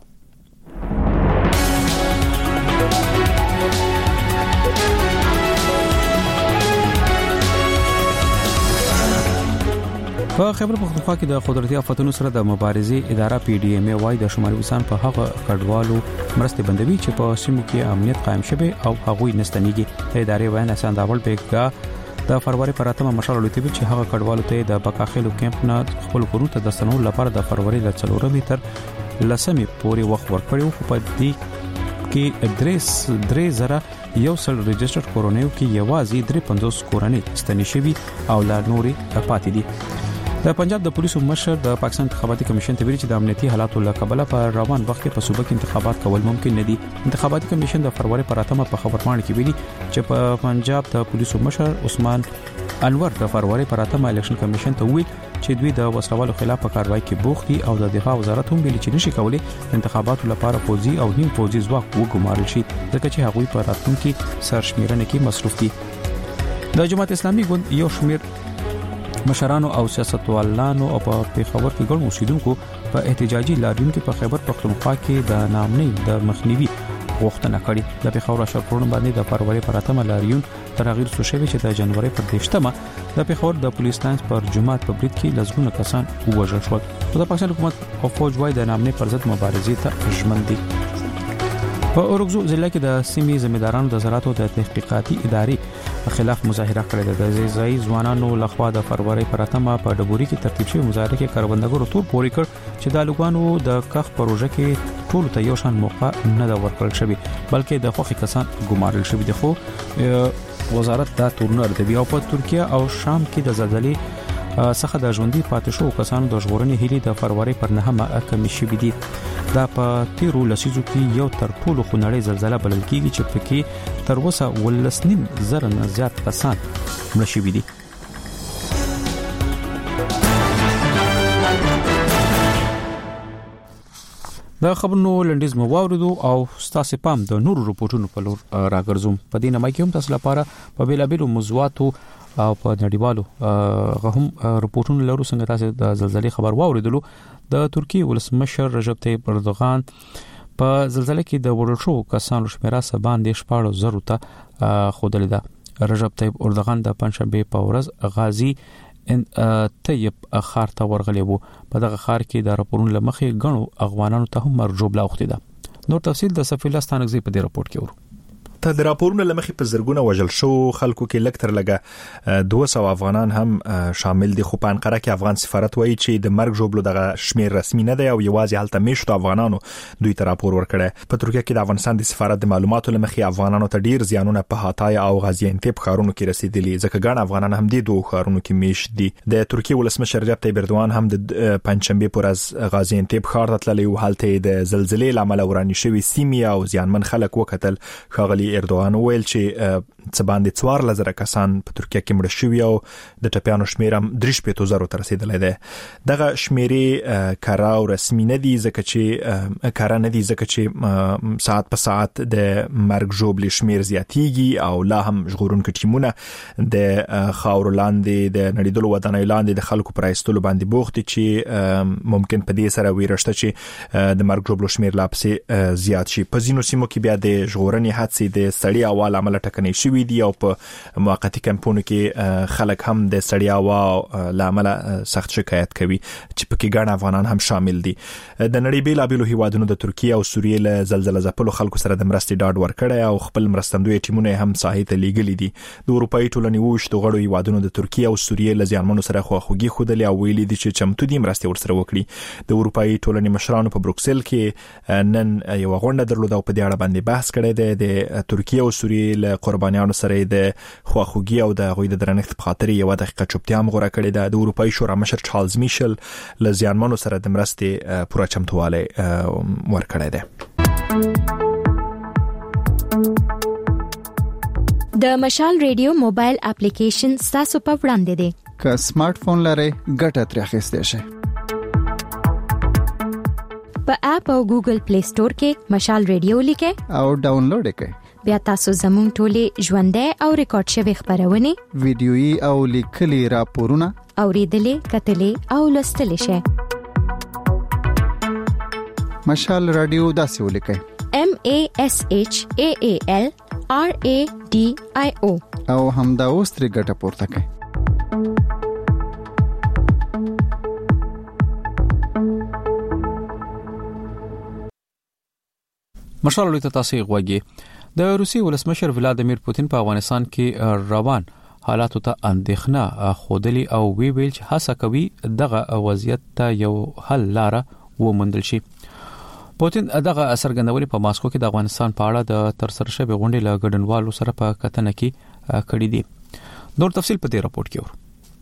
په خیبر پختونخوا کې د قدرتي آفاتونو سره د مبارزې اداره پی ډی ایم ای وايي د شمالي وزیرستان په هغه کډوالو مرستې بندوي چې په سیمو کې امنیت قائم شوی او هغوی نستنیږي. د ادارې وینا ساند اول بیګا د فروری پر اتمه مشال لوتي چې هغه کډوالو ته د بکاخلو کیمپ نه خپل کورونو ته د سنول لپاره د فروری د څلورمې تر لسمې پورې وخت ورکړیو، خو په دې کې ادریس درې زره یو سل ريجسترډ کورونیو کې یوازې درې پنځوس کورنۍ ستنې شوي او لا نورې پاتې دي. د پنجاب د پولیسو مشر د پاکستان انتخاباتي کمیشن ته ویلي چې د امنیتي حالاتو له کبله په روان وخت کې په صوبه کې انتخابات کول ممکن نه دي. انتخاباتي کمیشن د فروری پر اتمه په خبرپاڼه کې ویلي چې په پنجاب د پولیسو مشر عثمان انور د فروری پر اتمه الیکشن کمیشن ته ویل چې دوی د وسلوالو خلاف په کاروایی کې بوخت دي او د دفاع وزارت هم ویلي چې نشي کولای انتخاباتو لپاره فوجي او نیم فوجي ځواک وګمارل شي، ځکه چې هغوی په راتلونکي سرشمیرنه کې مصروف دي. د جماعت اسلامي ګوند یو شمیر مشرانو او سیاستوالانو او په پیښور کې ګڼ اوسیدونکو په احتجاجي لاریون کې په خیبر پختونخوا کې د نامنۍ د مخنیوي غوښتنه کړې. د پیښور اشرفونو باندې د فروری پر اتمه لاریون تغیر شو شوی چې د جنوري پر دیشتمه د پیښور د پولیس لاینز پر جماعت په برید کې لزګونه کسان ووژل شول. د پاکستان حکومت او فوج وايي د نامنۍ پر ضد مبارزې ته ژمن دي. په اورګزو ضلع کې د سیمې ځمېدارانو د زراعتو د تحقیقاتي ادارې خلاف مظاهره کړې ده. د ځای ځوانانو لخوا د فروری پر اتمه په ډبوري کې ترتیب شوی مظاهره کې کاروباردارو تور پوري کړ چې د لوګانو د کښ پروژه کې ټول ته یو شان موقع نه دا ورکړل شوی، بلکې د خوخي کسان ګمارل شوی دي. خو وزارت دا تورنر دی او په ترکیه او شام کې د زلزلې څخه د ژوندۍ پاتې شو کسانو د ژغورنې هلي د فروری پر نهمه کمی شوی دي. دا په تیرو لسیزو کې یو تر ټولو خونړۍ زلزلہ بلل کېږي چې پکې تر اوسه ولسنیم زره نه زیات کسان مړه شوي دي. دا خبرونو لنډیز مو واوریدو او ستاسو پام د نورو رپورټونو په لور راګرځوم. په دې نامه کې هم تاسو لپاره په بیلابیلو موضوعاتو او په نړیوالو غهم رپورټونو لرو. څنګه تاسو د زلزلې خبر واوریدلو؟ د ترکیه ولسمشر رجب طیب اردوغان په زلزلې کې د وړل شو کسانو شمیره سبان د شپږ زرو ته خودل ده. رجب طیب اردوغان د پنځشنبه په ورځ غازی ان طیب خار ته ورغلی وو. په دغه خار کې د راپورونو لمخې غنو افغانانو ته هم مرجوب لاوخته ده. نور تفصیل د سفیر ستانګزي په دې راپور کې ورو. ته د راپورونو لمخې په زرګونه وژل شو خلکو کې لکتر لګه دوه سوه افغانان هم شامل دي. خو په انقره کې افغان سفارت وایي چې د مرګ جوړلو دغه شمیر رسمي نه دی او یوازې هلته میشتو افغانانو دوی ته راپور ورکړی. په ترکیه کې د افغانستان د سفارت د معلوماتو لمخې افغانانو ته ډیر زیانونه په هاتای او غازیانتیب ښارونو کې رسیدلي، ځکه ګڼ افغانان هم د دوه ښارونو کې میشت دي. د ترکیه ولسمشر رجب طیب اردوغان هم د پنځشنبه پر ورځ غازیانتیب ښار ته تللی او هلته د زلزلې لامل ورانی شوی سیمې او زیانمن خلک وکتل. ښاغلي اردوغان ویل چې څه باندې څوار لزره کسان په ترکیه کې مړه شوي او د ټپیانو شمیر هم درې شپېته زرو ته رسیدلی دی. دغه شمیرې کره او رسمي نه دي ځکه چې کره نه دي ځکه چې ساعت په ساعت د مرګ ژوبلې شمیر زیاتیږي او لا هم ژغورونکي ټیمونه د خاورو لاندې د نړیدلو ودانیو لاندې د خلکو پر ایستلو باندې بوخت دي چې ممکن په دې سره ویره شته چې د مرګ ژوبلو شمیر لا پسې زیات شي. په ځینو سیمو کې بیا د ژغورنې هڅې د سړي اول عمل ټکنۍ شوي دي او په موقتي کمپونو کې خلک هم د سړي اوا لامل سخت شکایت کوي چې پکې ګڼ افغانان هم شامل دي. د نړۍ بیلابیلو هیوادونو د ترکیه او سوریې له زلزلې ځپلو خلکو سره د مرستې ډاډ ورکړی او خپل مرستندوی ټیمونه هم ساحې ته لیږلي دي. د اروپایي ټولنې وشتو غړو هیوادونو د ترکیه او سوریې له زیانمنو سره خواخوږي ښودلې او ویلي دي چې چمتو دي مرستې ورسره وکړي. د اروپایي ټولنې مشرانو په بروکسل کې نن یو غونډه درلوده او په دې اړه باندې بحث کړی دی. د ترکیه او سوریه له قربانیانو سره د خواخوږي او د غوی د درنښت په خاطر یو دقیقه چوپتیا مغوره کړې ده. د اروپאי شورا مشر چارلز میشل له ځانمنو سره د مرستې پوره چمتواله ورکړی دی. د مشال ریډیو موبایل اپلیکیشن تاسو په وړاندې دی. که سمارټ فون لرئ ګټه ترې اخیستئ شئ. په اپ او ګوګل پلی سٹور کې مشال ریډیو لیکئ او ډاونلوډ کړئ. بیا تاسو زموږ ټولې ژوندۍ او ریکارډ شوی خبرونه ویډیويي او لیکلي راپورونه اوریدلې کتلې او لوستلې شئ. مشال رادیو داسې ولیکئ: M A S H A A L R A D I O او همدا اوس ترې ګټه پورته کړئ. مشال لوی تاسو غوږی. د روسي ولسمشر ولادیمیر پوتین په افغانستان کې روان حالاتو ته اندېښنه خودلی او وی ویل چې هڅه کوي دغه وضعیت ته یو حل لاره وموندل شي. پوتین دغه اثرګندونې په ماسکو کې د افغانستان په اړه د ترسره شوی غونډې له ګډونوالو سره په کتنه کې کړی دی. نور تفصيل په دې راپورټ کې ورو.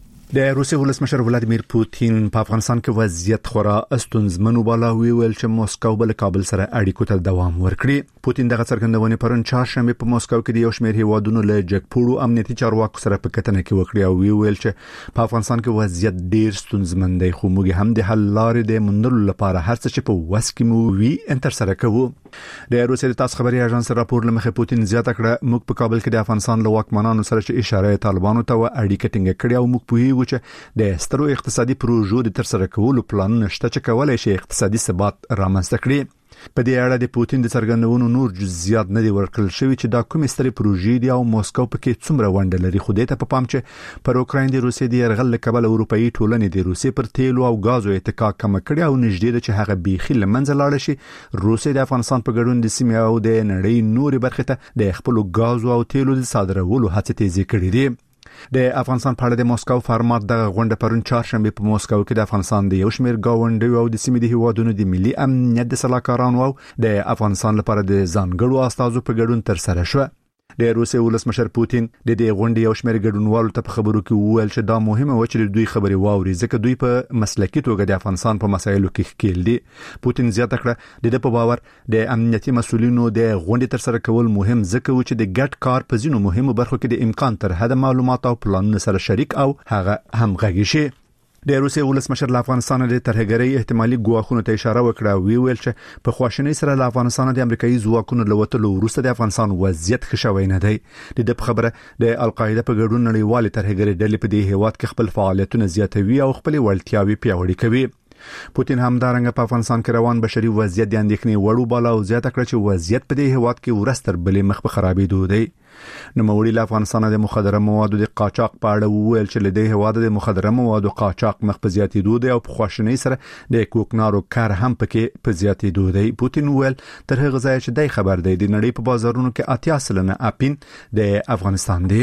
د روسي ولسمشر ولادیمیر پوتین په افغانستان کې وضعیت خورا استونزمن وباله ویل چې موسکو بل کابل سره اړیکو ته دوام ورکړي. پوتین دغه څرګندونې پرون چهارشنبه په موسکو کې د یو شمېر هیوادونو له جګپوړو امنیتي چارواکو سره په کتنه کې وکړي او ویل چې په افغانستان کې وضعیت ډیر ستونزمن دی خو موږ هم د حل لارې د موندلو لپاره هر څه چې په وس کې مو وی انتر سره کوو. د روسي د تاسو خبري اژانس راپور لمخه پوتین زیاته کړه موږ په کابل کې د افغانستان له واکمنانو سره چې اشاره طالبانو ته و اړیکه ټینګه کړې او موږ په چې د سترو اقتصادي پروژو د ترسره کولو پلان نشته چې کولای شي اقتصادي ثبات رامنځته کړي. په دې اړه د پوتین د څرګندونو نور جزئیات نه دي ورکړل شوی چې دا کومې سترې پروژې دي او موسکو پکې څومره ونډه لري. خو دې ته په پام چې پر اوکراین د روسي د يرغل کبل اروپאי ټولنې د روسي پر تیلو او غازو اتکا کم کړي او نږدې ده چې هغه بيخي لمنځه لاړ شي. روسي د افغانستان په ګډون د سیمې او د نړۍ نوري برخه ته د خپل غازو او تیلو د صادرولو هڅې تیزی کړې دي. د افغانستان په اړه د موسکو فارمات د غونډه پرون چهارشنبه په موسکو کې د افغانستان د یو شمېر گاونډیو او د سیمې د هیوادونو د ملي امنیت د سلاکارانو او د افغانستان لپاره د ځانګړو استازو په ګډون تر سره شو. د روسي ولسمشر پوتین د دې غونډې یو شمېر ګډونوالو ته په خبرو کې وویل چې دا مهمه و چې دوی خبري واوري ځکه دوی په مسلکي توګه د افغانستان په مسایلو کې ښکیل دي. پوتین زیاته کړه د دې په باور د امنیتي مسولینو د غونډې تر سره کول مهم ځکه و چې د ګډ کار په ځینو مهمو برخو کې د امکان تر حد معلومات او پلانونو سره شریک او هغه همغږي شي. د روسي ولسمشر له افغانستان د ترهګرۍ احتمالي ګواښونو ته اشاره وکړه او ویل چې په خواشنۍ سره له افغانستان د امریکایي ځواکونو لوتلو وروسته د افغانستان وضعیت ښه شوی نه دی. د دې خبره د القاعده په ګډون نړیوال ترهګرۍ ډلې په دې هیواد کې خپل فعالیتونه زیاتوي او خپل وړتیاوي پیاوړې کوي. پوتین هم دارنګ په افغانستان کې روان بشري وضعیت د اندېښنې وړ وباله او زیاته کړه چې وضعیت په دې هیواد کې ورستر بلې مخ په خرابېدو دی. نوموړي له افغانستان د مخدره موادو د قاچاق په اړه وویل چې له دې هیواد د مخدره موادو قاچاق مخ په زیاتېدو دی او په خواشنۍ سره د کوکنارو کار هم پکې په زیاتېدو دی. پوتین وویل تر هغه ځای چې دای خبر دی د نړۍ په بازارونو کې اتیا سلنه اپین د افغانستان دی.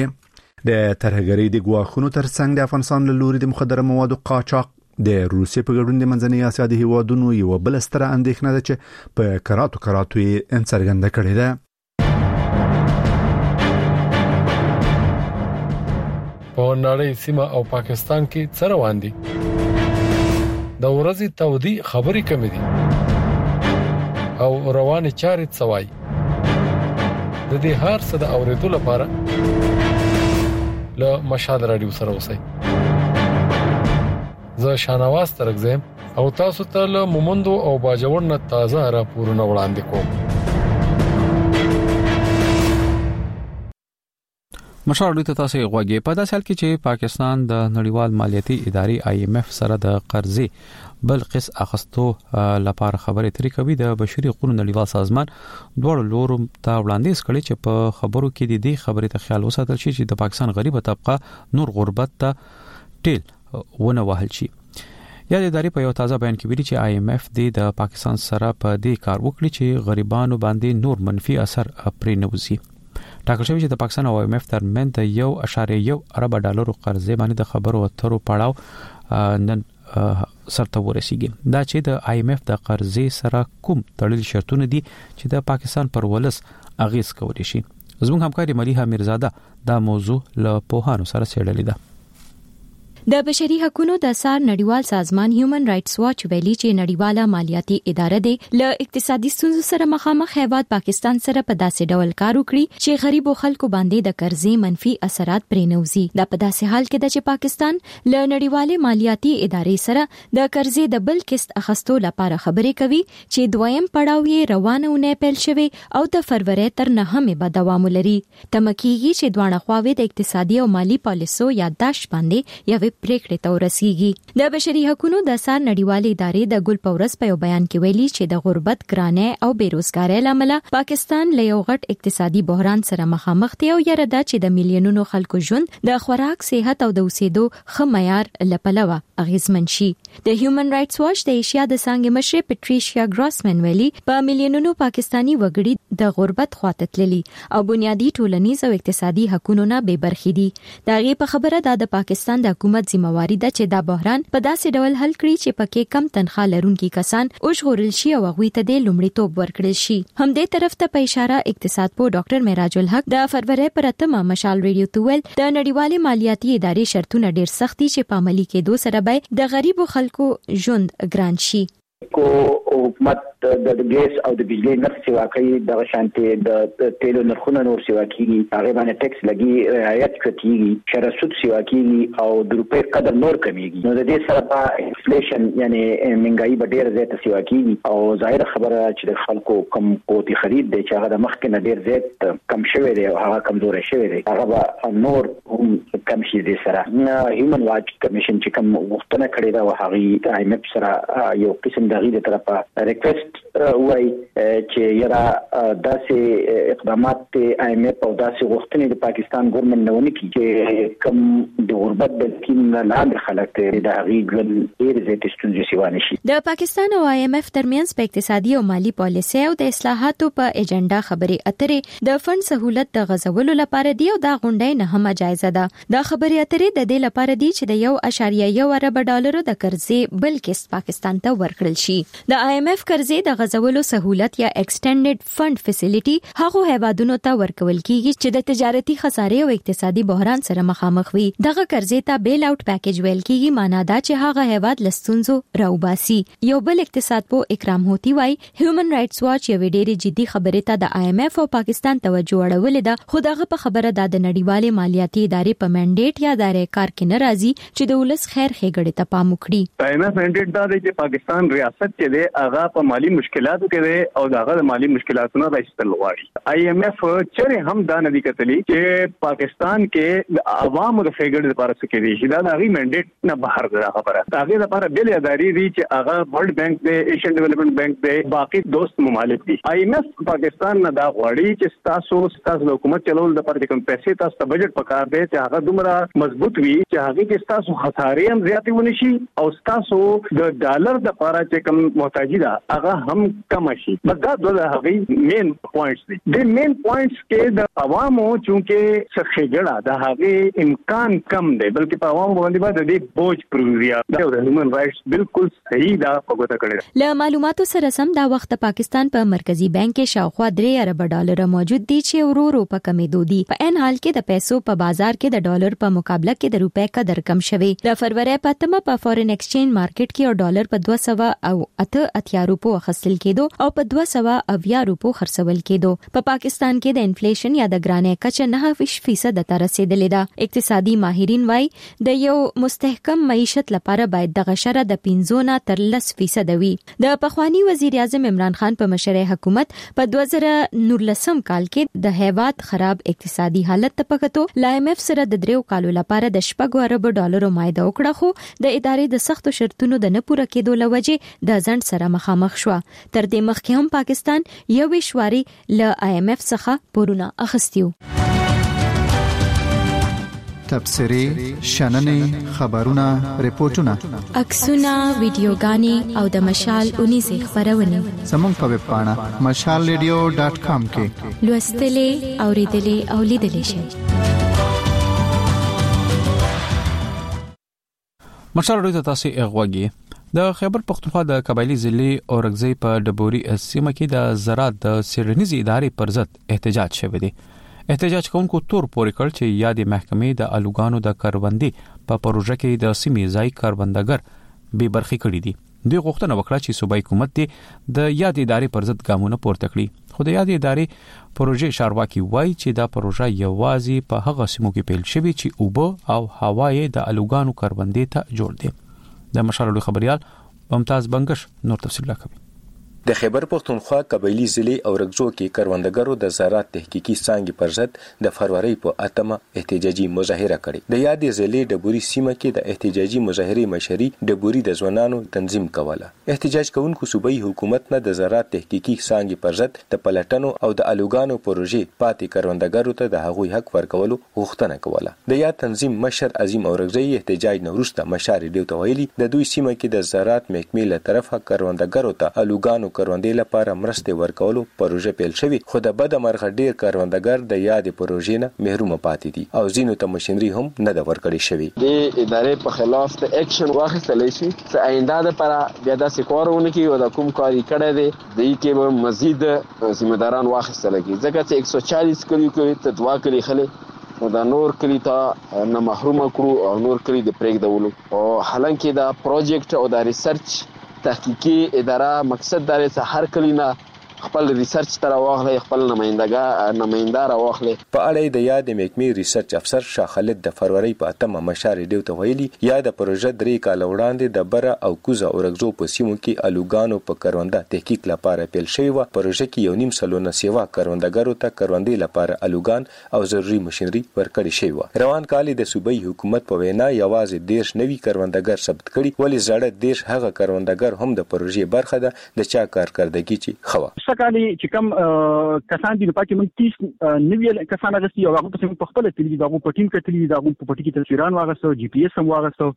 د ترهګرۍ د ګواښونو ترڅنګ د افغانستان له لوري د مخدره موادو قاچاق د روسي په ګډون د منځنۍ اسیا د هیوادونو یو بل ستره اندېښنه ده چې په کراتو کراتو یې انڅرګنده کړې ده. په نړۍ سیمه او پاکستان کې څه روان دي؟ د ورځې تودي خبري کمې دي او روانه چارې څوای. د دې هر څه د اوریدو لپاره له مشال رادیو سره اوسئ. زه شانواز ترغزم او تاسو ته له مومندو او باجوړ نه تازه راپورونه وړاندې کوم. مشال لوی تاسو غوږی. په داسې حال کې چې پاکستان د نړیوال مالیاتي ادارې آی ایم ایف سره د قرضې بل قسط اخستو لپاره خبرې ترې کوي. د بشري حقوقو نړیوال سازمان دوه لورو ته وړاندیز کړي چې په خبرو کې د دې خبرې ته خیال وساتل شي چې د پاکستان غریبه طبقه نور غربت ته ټیل ونه وهل شي. یا د ادارې په یو تازه بیان کې ویلي چې آی ایم ایف د پاکستان سره په دې کار وکړي چې غریبانو باندې نور منفي اثر پرې نه وځي. ټاکل شوی چې د پاکستان او آی ایم ایف ترمنځ د یو اشاریه یو ارب ډالرو قرضې باندې د خبرو اترو پړاو نن سرته ورسیږي. دا چې د آی ایم ایف د قرضې سره کوم تړلي شرطونه دي چې د پاکستان پر ولس اغیز کولی شي. زموږ همکاري مليحه میرزاده دا موضوع له پوهانو سره څېړلې ده. د بشري حقوقو د اثار نړیوال سازمان هیومن رائټس واچ ویلي چې نړیواله مالیاتي اداره د له اقتصادي ستونزو سره مخامخ هیواد پاکستان سره په داسې ډول کار وکړي چې غریبو خلکو باندې د قرضې منفي اثرات پرېنوزي. دا په داسې حال کې ده چې پاکستان له نړیواله مالیاتي ادارې سره د قرضې د بل قسط اخیستو لپاره خبرې کوي چې دویم پړاو یې روانونه پیل شوی او د فروری تر نهمه به دوام لري. تمکیږي چې دوه خواوې د اقتصادي او مالی پالیسو یادداشت باندې یو پریکړې ته ورسیږي. د بشري حقوقو د اثار نړیوالې ادارې د ګل پورس په بیان کې ویلي چې د غربت، ګرانۍ او بیروزګارۍ لامل پاکستان له یو غټ اقتصادي بحران سره مخامخ دی او یره ده چې د میلیونونو خلکو ژوند د خوراک، صحت او د اوسېدو ښه معیار لپلوه اغیزمن شي. د هیومن رائټس واچ د ایشیا د څانګې مشر پټریشیا ګراسمن ویلي په میلیونونو پاکستانی وګړي د غربت خواته تللي او بنیادی ټولنیز او اقتصادي حقوقو نه بې برخې دي. دا غي په خبره ده د پاکستان د حکومت ذمہواری ده چې دا بحران په داسې ډول حل کړي چې پکې کم تنخواه لرونکي کسان وژغورل شي او هغوی ته د لومړیتوب ورکړل شي. همدې طرف ته په اشاره اقتصاد پوه ډاکټر معراج الحق د فروری پر اتمه مشال ریډیو ته ویل د نړیوالې مالیاتي ادارې شرطونه ډېر سخت دي چې په عملي کېدو سره به د غریبو خلکو ژوند ګران شي. کو حکومت د ګیس او د بجلی نرخ سیوا کوي د شانتي د تیلو نرخونه نور سیوا کوي هغه باندې ټیکس لګي رعایت کوي شرسود سیوا کوي او د روپې قدر نور کمیږي. نو د دې سره په انفلیشن یعنی منګای به ډیر زیات سیوا کوي او ظاهر خبره چې د خلکو کم قوتي خرید دی چې هغه د مخ کې نه ډیر زیات کم شوی دی او هغه کمزور شوی دی هغه به نور هم کم شي. د سره هیومن واچ کمیشن چې کوم غوښتنه کړې ده او هغه آی ایم ایف سره یو قسم د غیر طرفه ریکوست وای چې یرا داسې اقدامات آی ایم ایف او داسې غوښتنې د پاکستان ګورنمنت نه ونی کی چې کوم د غربت د کین لاندې خلک د غیګل ډیر زیات ستونزې سیوانه شي. د پاکستان او آی ایم ایف ترمنځ په اقتصادي او مالی پالیسي او د اصلاحاتو په ایجنډا خبرې اترې د فند سہولت د غزولو لپاره دی او دا غونډه نه هم جایزه ده. دا خبرې اترې د دې لپاره دی چې د یو اشاریه یو ارب ډالرو د قرضې بل قسط پاکستان ته ورکړل شي. د آی ایم ایف قرضې د غزولو سہولت یا ایکسټینډډ فند فیسیلیټي هغه هیوادونو ته ورکول کیږي چې د تجارتي خسارې او اقتصادي بحران سره مخامخ وي. دغه قرضې ته بیل اوټ پیکیج ویل کیږي. معنا دا چې هغه هیواد لستونزو راوباسي. یو بل اقتصاد په اکرام هوتی وای هیومن رائټس واچ یو ډېری جدي خبرې ته د آی ایم ایف او پاکستان توجه اړولې ده خو دغه په خبره د نړیوالې مالیاتي ادارې په منډیټ یا دایره کار کې نه راځي چې د ولس خیر ښېګړې ته پام وکړي. آی ایم ایف منډیټ دا دی چې پاکستان ریاست کې دی هغه په مالی مشکلاتو کې دی او دغه مالی مشکلاتو نه راځل غواړي. آی ایم ایف چیرې هم دا نه دی کتلی چې پاکستان کې د عوامو د ښېګړې لپاره څه کوي چې دا د هغه منډیټ نه بهر ده خبره. هغه لپاره بل ادارې دي چې هغه ورلد بانک دی، ایشین ډیولپمنٹ بانک دی، باقي دوست ممالک دي. آی ایم ایف پاکستان نه دا غواړي چې تاسو تاسو د حکومت چلول د لپاره کوم پیسې تاسو ته بجټ پکار دی چې هغه دومره مضبوط وي چې هغه کې تاسو خسارې هم زیاتې ونی شي او تاسو د ډالر د لپاره چې کوم محتاجی ده هغه هم کم شي. بس دا د هغه مین پوینټس دي. د مین پوینټس کې د عوامو چونکه څخېګړه د هغه امکان کم دی بلکې په عوامو باندې باندې د بوج پروژیا د هیومن رائټس بالکل صحیح دا پګوته کړی. له معلوماتو سره سم دا وخت پاکستان په مرکزی بانک کې شاوخوا درې ارب ډالر موجود دي چې ورو ورو په کمېدو دي. په ان حال کې د پیسو په بازار کې د ډالر په مقابله کې د روپې قدر کم شوی. د فروری په اتمه په فورن ایکسچینج مارکیټ کې ډالر په دوه سوه او اته اتیا روپو اخیستل کېدو او په دوه سوه اویا روپو خرڅول کېدو. په پاکستان کې د انفلیشن یا د ګرانۍ کچه نه فیصد ته رسیدلې ده. اقتصادي ماهرین وایي د یو مستحکم معیشت لپاره باید دغه شرح د پنځه نه تر لس فیصد وي. د پخوانی وزیر اعظم عمران خان په مشرۍ حکومت په دوه زره نولسم کال کې د هیواد خراب اقتصادي حالت ته پکتو لا ایم ایف سره د دریو کالو لپاره د شپږ ارب ډالرو مایده وکړه خو د ادارې د سختو شرطونو د نه پوره کېدو لوجې د ځنډ سره مخامخ شو. تر دې مخکې هم پاکستان یو ویشواري ل آی ایم ایف څخه پورونه اخیستیو. تبصری، شننې، خبرونه، ریپورتونه، عکسونه، ویډیوګانې او د مشال اونیزه خبرونه زموږ په ویب پاڼه مشال ریډیو ډاټ کام کې لوستلې، اوریدلې او لیدلې شئ. مشال ریډیو تاسو اغواګي د خیبر پختونخوا د قبایلی ضلع اورګزی په ډبوري سیمه کې د زراعت د سیرنیزي ادارې پر ضد احتجاج شوی دی. احتجاج کوونکو تور پورې کړ چې یادې محکمې د الوګانو د کاروندې په پروژه کې د سیمې ځای کاروندګر به برخې کړې دي. دوی غوښتنه وکړه چې صوبایي حکومت د یاد ادارې پر ضد ګامونه پورته کړي، خو د یاد ادارې پروژې چارواکي وایي چې دا پروژه یوازې په هغه سیمو کې پیل شوې چې اوبه او هوا یې د الوګانو کاروندې ته جوړ دي. د مشال لوی خبريال ممتاز بنگش نور تفصیل راکوي. د خیبر پختونخوا قبایلی ضلع او رګزو کې کروندګرو د زراعت تحقیقي څانګې پر ضد د فروری په اتمه احتجاجي مظاهره کړې. د یادې ضلع د بوري سیمه کې د احتجاجي مظاهره مشري د بوري د ځوانانو تنظیم کوله. احتجاج کوونکو صوبایي حکومت نه د زراعت تحقیقي څانګې پر ضد د پلټنو او د الوګانو پروژې پاتې کروندګرو ته د هغوی حق ورکولو غوښتنه کوله. د یاد تنظیم مشر عظیم اورغزی احتجاج نه وروسته مشاري ډیو ته ویلي د دوی سیمه کې د زراعت محکمې له طرفه کروندګرو ته الوګانو کروندې لپاره مرسته ورکولو پروژه پیل شوی، خو د بد مرغه ډیر کروندګر د یادې پروژې نه محروم پاتې دي او ځینو ته ماشينري هم نه د ورکړی شوی. د ادارې په خلاف د اکشن واخیستل شي چې آینده لپاره بیا د سکوارونه کې او د کوم کاری کړه دي د کې به مزید ذمہ داران واخیستل کی، ځکه چې ایک سو چالیس کلی کې ته دوا کلی خلې او د نور کلی ته نه محروم کړو او نور کلی د پریک دولو. او حالانکه دا پروجیکټ او د ریسرچ تحقیقی اداره مقصد دا دی چې هر کلی نه خپل ریسرچ تر واغله خپل نمائندګا نمائنده را واغله. په اړه د یاد محکمې ریسرچ افسر شاه خالد د فروری په اتمه مشاري ډیو ته ویلي یاد پروژه درې کال وړاندې د بره او کوزه اورګزو په سیمو کې الوګانو په کرونده تحقیق لپاره پیل شوی و. پروژه کې یو نیم سلونه سیوا کروندګرو ته کروندې لپاره الوګان او ضروري ماشينري ورکړی شوی و. روان کال د صوبایي حکومت په وینا یوازې دیش نوي کروندګر ثبت کړي، ولې زړه دیش هغه کروندګر هم د پروژې برخه ده د چا کارکردګي چې خوا سکالي چې کوم کسان دي په کې من تیس نوی کسان غسي او هغه په خپل تلویزیون دغه په ټیم کې تلویزیون دغه په پټی کې تصویران واغسو، جی پی ایس هم واغسو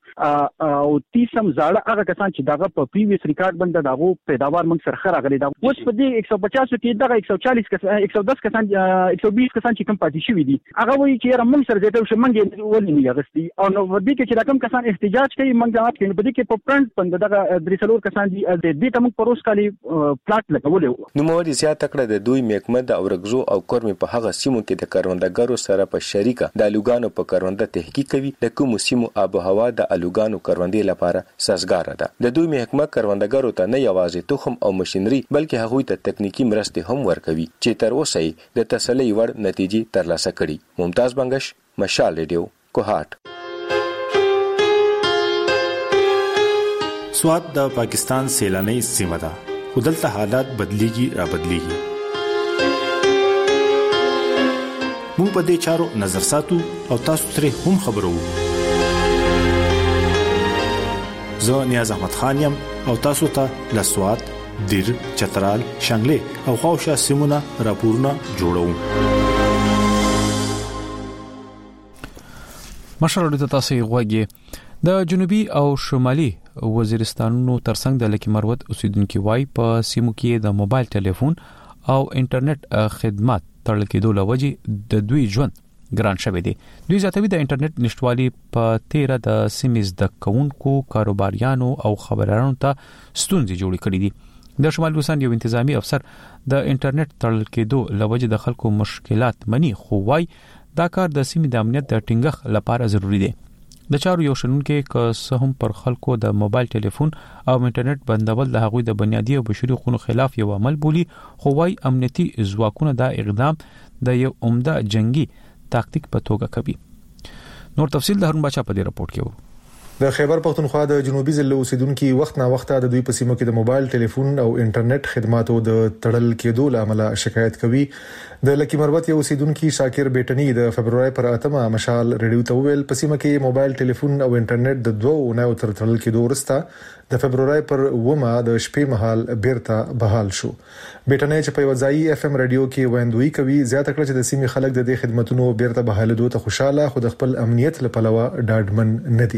او تیس هم زړه هغه کسان چې دغه په پریویس ریکارډ باندې دغه پیداوار موږ سره راغلي دا اوس په دې ایک سو پچاس کې دغه ایک سو چالیس کسان ایک سو دس کسان ایک سو بیس کسان چې کوم پاتې شوی دي هغه وایي چې موږ سره زیاته شو موږ ولې نه غستی او نو ودی کې چې کوم کسان احتجاج کوي موږ جواب کوي په دې کې په فرنٹ باندې دغه درې څلور کسان دي د دې ته موږ پروس کالي پلاټ لګولې. نو موري زیاته کړه د دوی محکمه د اورګزو او کورمي په هغه سیمو کې د کروندګرو سره په شریکه د الوګانو په کرونده تحقیق کوي. د کوم سیمو آب او هوا د الوګانو کروندې لپاره سازګار ده. د دوی محکمه کروندګرو ته نه یوازې تخم او ماشينري بلکې هغوی ته تکنیکی مرسته هم ورکوي چې تر اوسه د تسلی وړ نتیجې ترلاسه کړي. ممتاز بنگش، مشال ریډیو، کوهات. سواد د پاکستان سیلاني سیمه ده، خو دلته حالات بدلیږي را بدلیږي. موږ په دې چارو نظر ساتو او تاسو ترې هم خبرو. زه نیاز احمد خان یم او تاسو ته له سواد، دیر، چترال، شانګلې او خواوشا سیمونه راپورونه جوړوم. مشال د تاسو غوږی د جنوبي او شمالي وزیرستانونو ترڅنګ د لکی مروت اوسیدونکو وای په سیمو کې د موبایل ټلیفون او انټرنیټ خدمات تړل کېدو لوجې د دوی ژوند ګران شوی دی. دوی ځاتوي د انټرنیټ نشټوالي په تیره د سیمز د کونکو کاروباریانو او خبرانو ته ستونزې جوړې کړې دي. د شمال وزیرستان یو انتظامی افسر د انټرنیټ تړل کېدو لوجې د خلکو مشکلات مني، خو وای دا کار د سیمې د امنیت د ټینګښت لپاره ضروری دی. د چارو یو شنونکو که څه هم پر خلکو د موبایل ټلیفون او انټرنیټ بندول د هغوی د بنیادی او بشري حقوقو خلاف یو عمل بولی، خو وايي امنیتي ځواکونه دا اقدام د یو عمده جنگي تاکتیک په توګه کوي. نور تفصیل د هارون بچا په دې راپورټ کې وو. د خیبر پختونخوا د جنوبي ضلع اوسیدونکو وخت نا وخت د دوی په سیمو کې د موبایل ټلیفون او انټرنیټ خدماتو د تړل کېدو لامل شکایت کوي. د لکی مروت یو اوسیدونکو شاکر بیٹنی د فبرवरी پر اتمه مشال ریډیو ته ویل په سیمه کې موبایل ټلیفون او انټرنیټ د دوه نه تر تړل کېدو وروسته د فبرवरी پر ومه د شپې مهال بیرته بحال شو. بیٹنی چې په وځای اف ام ریډیو کې ویندوي کوي زیاته کړ چې د سیمې خلک د دې خدماتونو بیرته بحالېدو ته خوشاله، خو د خپل امنیت لپاره ډاډمن نه دي.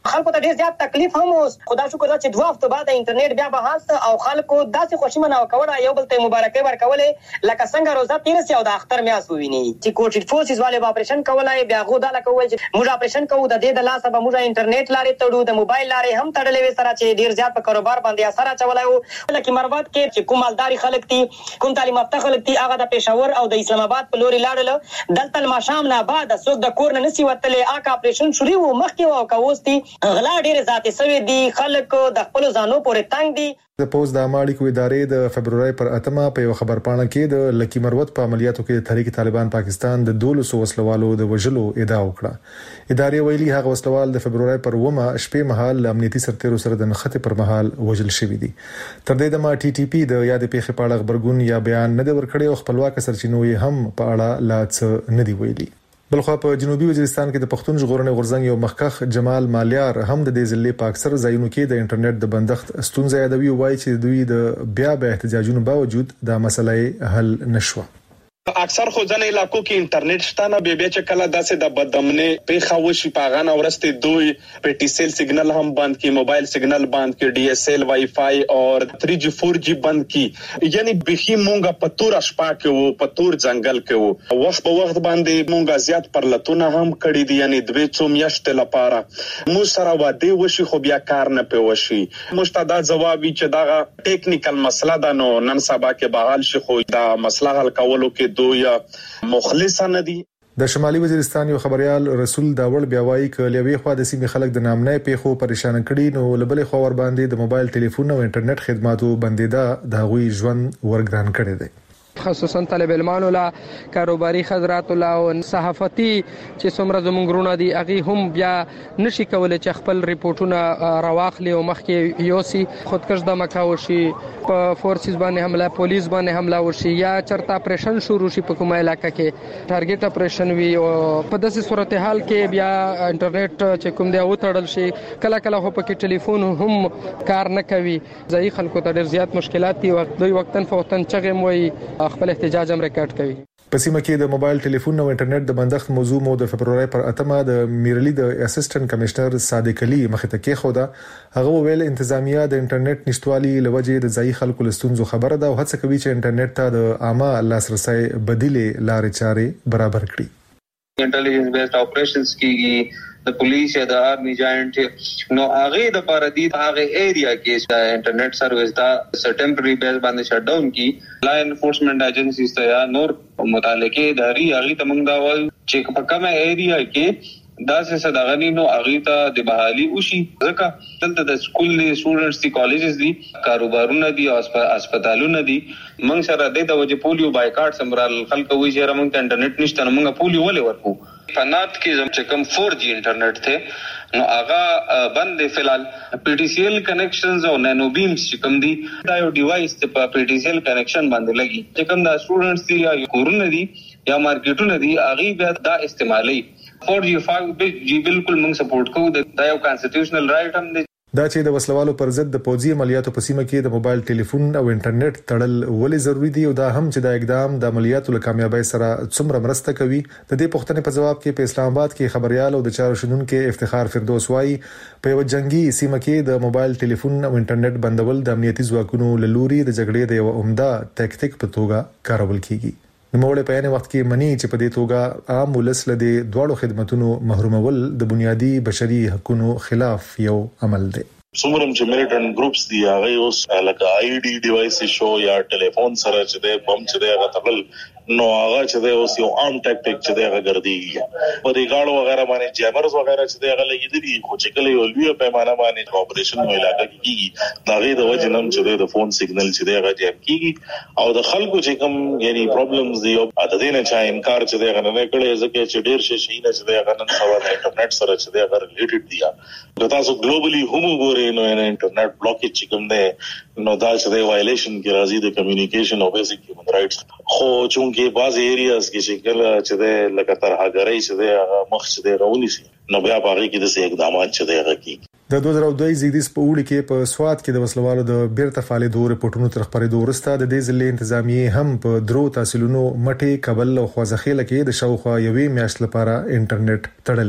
خلکو ته ډیر زیات تکلیف هم اوس خدا شکر چې دوه هفته بعد انټرنیټ بیا بحث او خلکو داسې خوشمنه وکړه یو بل ته مبارکي ورکولې لکه څنګه روزه تیر سي او د اختر میاس وویني چې کوټ فورسز والے اپریشن کولای بیا غو دا لکه وای چې موږ اپریشن کوو د دې د لاسه به موږ انټرنیټ لارې تړو د موبایل لارې هم تړلې سره چې ډیر زیات په کاروبار باندې اثر اچولای وو لکه مربات کې چې کوم مالداري خلک دي کوم تعلیم یافته خلک دي هغه د پېښور او د اسلام آباد په لوري لاړل دلته ماشام نه بعد څوک د کور نه نسی وتلې اکا اپریشن شروع وو مخکې وو کاوستي غلا ډیر ذاتي سوي دي خلک د خپل ځانو پورې تنگ دي د پوز د اماړي ادارې د فبرवरी پر اتمه په یو خبر پاڼه کې د لکی مروت په عملیاتو کې تحریک طالبان پاکستان د دولسو وسلوالو د وژلو ادعا وکړه ادارې ویلي هغه وسلوال د فبرवरी پر ومه شپې مهال امنیتي سرتیرو سره د نخته پر مهال وژل شوی دي تر دې د ما ټي ټي پی د یاد پیښې په اړه خبرګون یا بیان نه دی ورکړی او خپلواک سرچینو یې هم په اړه لا څه نه دی ویلي بلخو په جنوبي وزیرستان کې د پښتون ژغورنې غورځنګ یو مخکخ جمال مالیار هم د دې ضلع په اکثر ځایونو کې د انټرنیټ د بندښت ستونزې یادوي او وايي چې دوی د بیا به احتجاجونو باوجود دا مسله حل نشوه اکثر خو ځنې علاقو کې انټرنیټ شته نه به به چې کله داسې د بدامنه په خوشي پاغان اورسته دوی په ټي سي ال سیګنل هم بند کی موبایل سیګنل بند کی ډي اس ال وائی فائی او تھری جی فور جی بند کی یعنی بخي مونږه په تور شپه کې وو په تور ځنګل کې وو وخت په وخت باندې مونږه زیات پرلتونه هم کړی دي یعنی دوی څو میاشتې لپاره مو سره واده وشي خو بیا کار نه پوي مستعد جواب چې دا ټیکنیکل مسله ده نو نن سبا کې بحال شي خو دا مسله حل کولو کې دوی مخلصانه دي د شمالي وزیرستان یو خبريال رسول داول بیا وایي ک لوي خو د سیمې خلک د نامنې پیښو پریشان کړي نو لبلې خو ور باندې د موبایل ټلیفون او انټرنیټ خدماتو بندیدا د غوي ژوند ورګران کړي دي خصوصا طالب علمانو لا کاروباري حضرات لا او صحافتي چې څومره زمونږ رونه دي اغه هم بیا نشي کولای چې خپل ریپورتونه رواخلي او مخکې یوسي خودکش د مکاوشي په فورسز باندې حمله پولیس باندې حمله وشي یا چرته اپریشن شروع شي په کومه علاقې کې ټارګټ اپریشن وی او په داسې صورتحال کې بیا انټرنیټ چې کوم دی او تړل شي کله کله هو په کې ټلیفون هم کار نه کوي ځای خلکو ته ډیر زیات مشکلات دي وخت دوی وختن فوتن چغم وي خپل احتجاج هم ریکارډ کوي په سیمه کې د موبایل ټلیفون او انټرنیټ د بندښت موضوع مو د فبرवरी پر اتمه د میرلی د اسسټنټ کمشنر صادق علي مخه ته کې خوده هغه ویل انتظامیه د انټرنیټ نشټوالي لوجه د ځای خلکو لستونزو خبره ده او هڅه کوي چې انټرنیټ ته د عامه لاسرسي بدیله لارې چارې برابر کړي انټيليجنس بیسډ اپریشنز کیږي د پولیس یا د آرمي جاینټ نو هغه د پاره دي هغه ایریا کې د انټرنیټ سرویس دا ټمپرری بیس باندې شټ ډاون کی لا انفورسمنت ایجنسیز ته یا نور متعلقه اداري هغه ته موږ دا وایو چې په کومه ایریا کې دا څه صدغنی نو هغه ته د بحالي وشي ځکه دلته د سکول دي سټوډنټس دي کالجز دي کاروبارونه دي او هسپتالونه دي موږ سره د وجه پولیو بایکاټ سمرال خلک وایي چې موږ ته انټرنیټ نشته نو موږ پولیو ولې ورکو فنات کې زم چې کوم فور جی انټرنیټ ته نو هغه بند فی الحال پی ټی سی ایل کنیکشنز او نانو بیمز چې کوم دي دا یو ډیوایس ته په پی ټی سی ایل کنیکشن باندې لګي چې کوم دا سټوډنټس دي یا کورونه دي یا مارکیټونه دي هغه به دا استعمالي فور جی فایو جی بالکل موږ سپورټ کوو دا یو کانسټیټیوشنل رائټ هم دی دا چې د وسلوالو پر ضد د پوځي عملیاتو په سیمه کې د موبایل ټلیفون او انټرنیټ تړل ولې ضروری دي او دا هم چې د اقدام د عملیاتو له کامیابی سره څومره مرسته کوي د دې پوښتنې په جواب کې په اسلام آباد کې خبريال او د چارو شنونکو افتخار فردوس وايي په یو جنگي سیمه کې د موبایل ټلیفون او انټرنیټ بندول د امنیتي ځواکونو له لوري د جګړې د یو عمده ټاکټیک په توګه کارول کیږي نوموړی په یانه وخت کې منی چې په دې توګه عام ولس له دې دواړو خدماتونو محرومول د بنیادی بشري حقوقو خلاف یو عمل دی څومره چې میلیټنټ ګروپس دی هغه اوس لکه آی ډي ډیوایس شو یا ټلیفون سره چې د بم چې د غتبل نو هغه چې د اوس یو عام ټاکټیک چې د غردي په دې غاړو وغیرہ باندې جیمرز وغیرہ چې د غلې دي خو چې کله یو لوی پیمانه باندې کوپریشن نو علاقه کیږي دا غي د وجه نم چې د فون سیګنل چې د غږ جام کیږي او د خلکو چې کوم یعنی پرابلمز دی او د دې نه چا انکار چې د غننه کړي ځکه چې ډیر شي شي نه چې د غنن سوا د انټرنیټ سره چې د غر ریلیټډ دی دا تاسو ګلوبلی هم وګورئ نو انټرنیټ بلاکیج چې کوم دی نو دا چې د وایلیشن کې راځي د کمیونیکیشن او بیسیک هیومن رائټس خو چونکه بعض ایریاز کې چې کله چې د لګاتار هغړی چې د مخ چې د راونی سي نو بیا باغی کې د سي اقدامات چې د غکی د دوه زره دوه زیږدیز په وړي کې په سواد کې د وسلوالو د بیرته فعالیتو رپورټونو تر خبرې دورسته د دې ځلې انتظامیه هم په درو تحصیلونو مټي کابل او خوځخېل کې د شاوخوا یوې میاشت لپاره انټرنیټ تړلو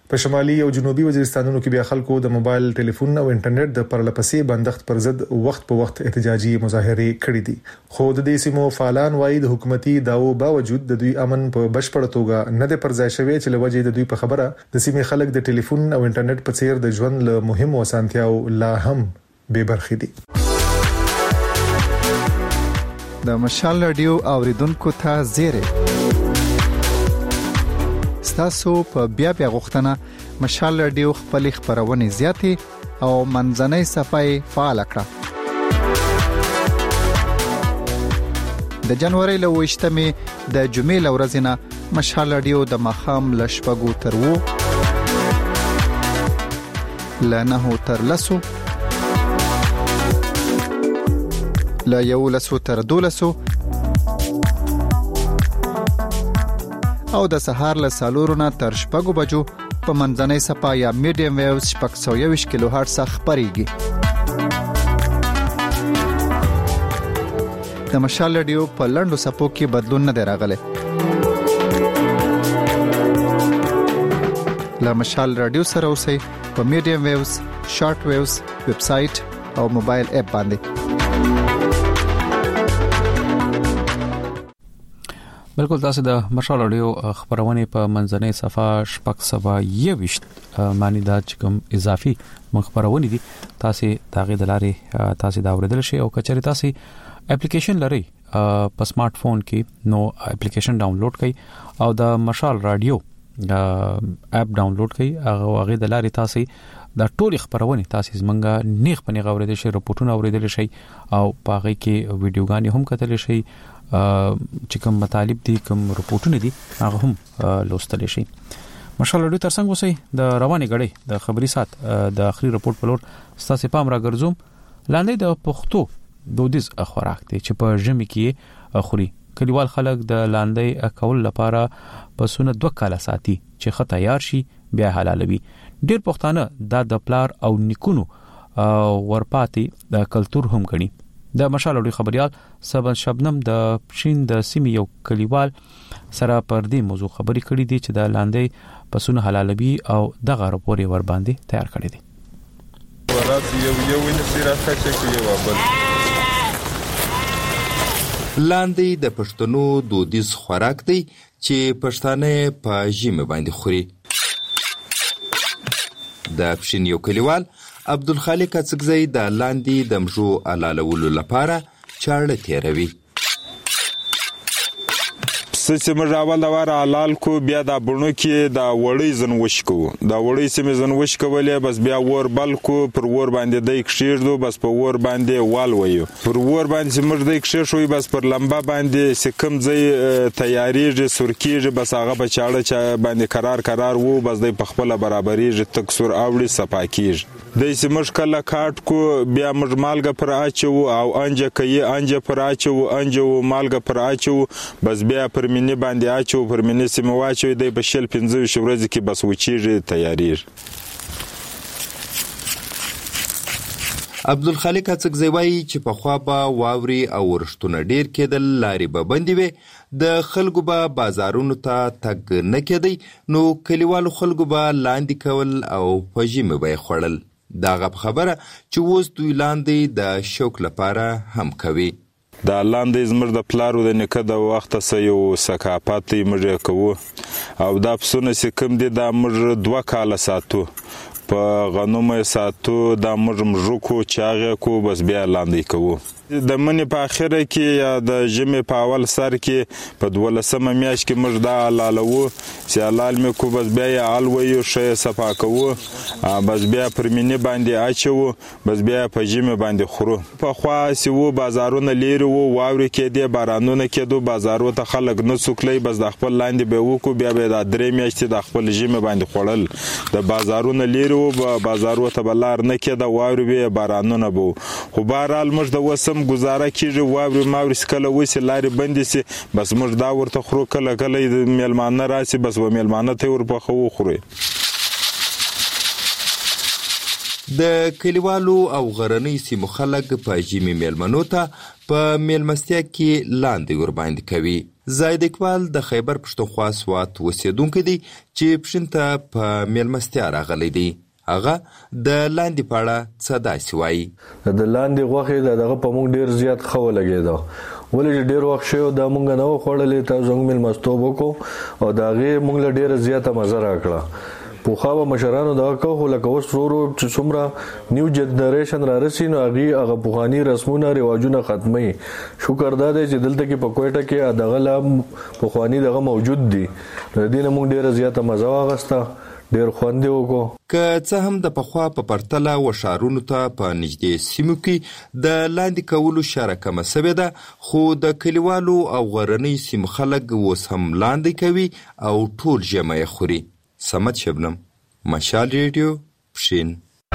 په شمالي او جنوبي وزیرستانونو کې بیا خلکو د موبایل ټلیفون او انټرنیټ د پرلپسې بندښت پر ضد وخت په وخت احتجاجي مظاهره کړې دي. خو د دې سیمو فعالان وايي د حکومتي داو باوجود د دوی امن په بشپړ توګه نه د پرځای شوی چې لوجه د دوی په خبره د سیمې خلک د ټلیفون او انټرنیټ په څیر د ژوند له مهمو اسانتیاو لا هم بې برخې دي. د مشال رادیو اوریدونکو ته زیره تاسو په بیا بیا غوښتنه مشال رادیو خپل خبرونه زیاتې او منځنۍ صفای فعال کړه. د جنوري له وشتمې د جمعې لورځنه مشال رادیو د مخام لشپګو تر وو لنه تر لسو لا یو لسو تر دولسو او د سهار له سالورونه تر شپږو بجو په منځنۍ صفا یا میډیم ویوز شپږ سوه یوویشت کیلو هرټز خبريږي. د مشال رادیو په لنډو صفو کې بدلون نه دی راغلی. له مشال رادیو سره اوسئ په میډیم ویوز، شارټ ویوز، ویب سټ او موبایل اپ باندې. بالکل تاسو د مشال رادیو خبرونه په منځنۍ صفه شپږ سوه یوویشت معنی دا چې کوم اضافي خبرونه دي تاسو داغه دلاري تاسو دا اوریدل شي او کچري تاسو اپلیکیشن لري په سمارټ فون کې نو اپلیکیشن ډاونلوډ کړئ او د مشال رادیو اپ ډاونلوډ کړئ هغه هغه دلاري تاسو دا ټول خبرونه تاسو زمونږه نیغ پنیغه اوریدل شي رپورټونه اوریدل شي او پاغه کې ویډیوګانی هم کتل شي چې کوم مطالب دي کوم رپورټونه دي هغه هم لوستل شي. مشال رادیو ترڅنګ وسی د رواني غړي د خبري سات د اخري رپورټ په لور ستاسو پام را ګرځوم. لاندې د پښتو دودیز خوراک دي چې په ژمي کې اخوري. کلیوال خلک د لاندې اکول لپاره پسونه دوه کاله ساتي چې خه تیار شي بیا حلالوي. ډیر پښتانه دا د پلار او نیکونو ورپاتې د کلچر هم غني. د مشال رادیو خبريال سبا شبنم د پښین د سیمې یو کلیوال سره پر دې موضوع خبري کړې دي چې د لاندې پسونه حلالوي او دغه رپورټ ور باندې تیار کړی دی. ورات یو یو نشي راځي چې یو بل لاندې د پښتنو دودیز خوراک دی چې پښتانه په ژمي باندې خوري. د پښین یو کلیوال عبدالخالق اڅکزی د لاندې د مژو علالولو لپاره چاړه تیروي. چې موږ اول دا واره حلال کو بیا دا بڼو کې دا وړي زنوش کو دا وړي سیمه زنوش کولې بس بیا ور بل کو پر ور باندې د کښیردو بس په ور باندې وال وایو پر ور باندې موږ د کښې شوې بس پر لمبا باندې سکم ځای تیاریږي سرکیږي بس هغه بچاړه چا باندې قرار قرار وو بس د پخپله برابرېږي تکسور اوړي صفاکیږي د سیمه کله کاټ کو بیا موږ مالګه پر اچو او انجه کوي انجه پر اچو انجه مالګه پر اچو بس بیا پر منی باندې اچو پر منی سیمه واچو د بشل پنځه ورځې کې بس وچیږي تیاریږي. عبدالخالق اڅکزی وایي چې په خوا به واوري او ورښتونه ډیر کېدل لارې به بندې وي د خلکو به بازارونو ته تګ نه کېدی نو کلیوالو خلکو به لاندې کول او په ژمي به یې خوړل. دغه خبره چې اوس دوی لاندې د شوق لپاره هم کوي. دا لاندې زموږ د پلارو د نیکه د وخته سه یو ثقافت موږ کوو او دا پسونه چې کوم دي دا موږ دوه کاله ساتو په غنمو ساتو دا موږ مژو کو چاغه کو بس بیا لاندې کوو. د منی په اخره کې یا د ژمي په اول سر کې په دولسمه میاشت کې موږ دا حلالوو چې حلال مې کو بس بیا یې حل ویو ښه صفا کوو بس بیا پر منی باندې اچوو بس بیا په ژمي باندې خورو. پخوا چې وو بازارونه لیرې وو واورې کېدې بارانونه کېدو بازارو ته خلک نه څوکلی بس د خپل لاندې به وکړو بیا به د درې میاشتې د خپل ژمي باندې خوړل. د بازارونه لیرې وو بازارو ته به لار نه کېده واورې به بارانونه به خو بهرحال موږ د وسم گزاره کیږي واوري ماوري کله وسی لارې بندې سي بس موږ دا ورته خورو کله کله میلمانه راسي بس و میلمانه ته ور په خو خوري. د کلیوالو او غرنۍ سیمو خلک په ژمي میلمنو ته په میلمستیا کې لاندې ورباندې کوي. زاید اقبال د خیبر پښتونخوا سوات اوسیدونکی دی چې پښین ته په میلمستیا راغلی دی. هغه د لاندې په اړه څه داسې وایي. د لاندې غوښې دغه په موږ ډېر زیات ښه ولګېده، ولې چې ډېر وخت شوی دا موږ نه وو خوړلې. تاسو موږ میلمستوب وکړو او د هغې موږ له ډېره زیاته مزه راکړه. پوخا به مشرانو دغه کوو، خو لکه اوس ورو ورو چې څومره نیو جنریشن را رسي نو هغې هغه پخواني رسمونه رواجونه ختموي. شکر دا دی چې دلته کې په کویټه کې دغه لا پخواني دغه موجود دي. د دې نه موږ ډېره زیاته مزه واخیسته، ډېر خوند یې وکړو. که څه هم د پخوا په پرتله و ښارونو ته په نږدې سیمو کې د لاندې کولو شره کمه سوې ده، خو د کلیوالو او غرنۍ سیمو خلک اوس هم لاندې کوي او ټول ژمی یې خوري. صمد شبنم، مشال ریډیو، پښین.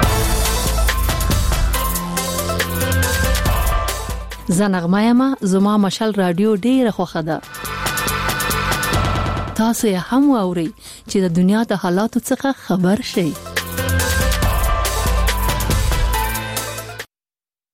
زه نغمه یم، زما مشال رادیو ډېره خوښه ده. تاسو یې هم واورئ چې د دنیا د حالاتو څخه خبر شئ.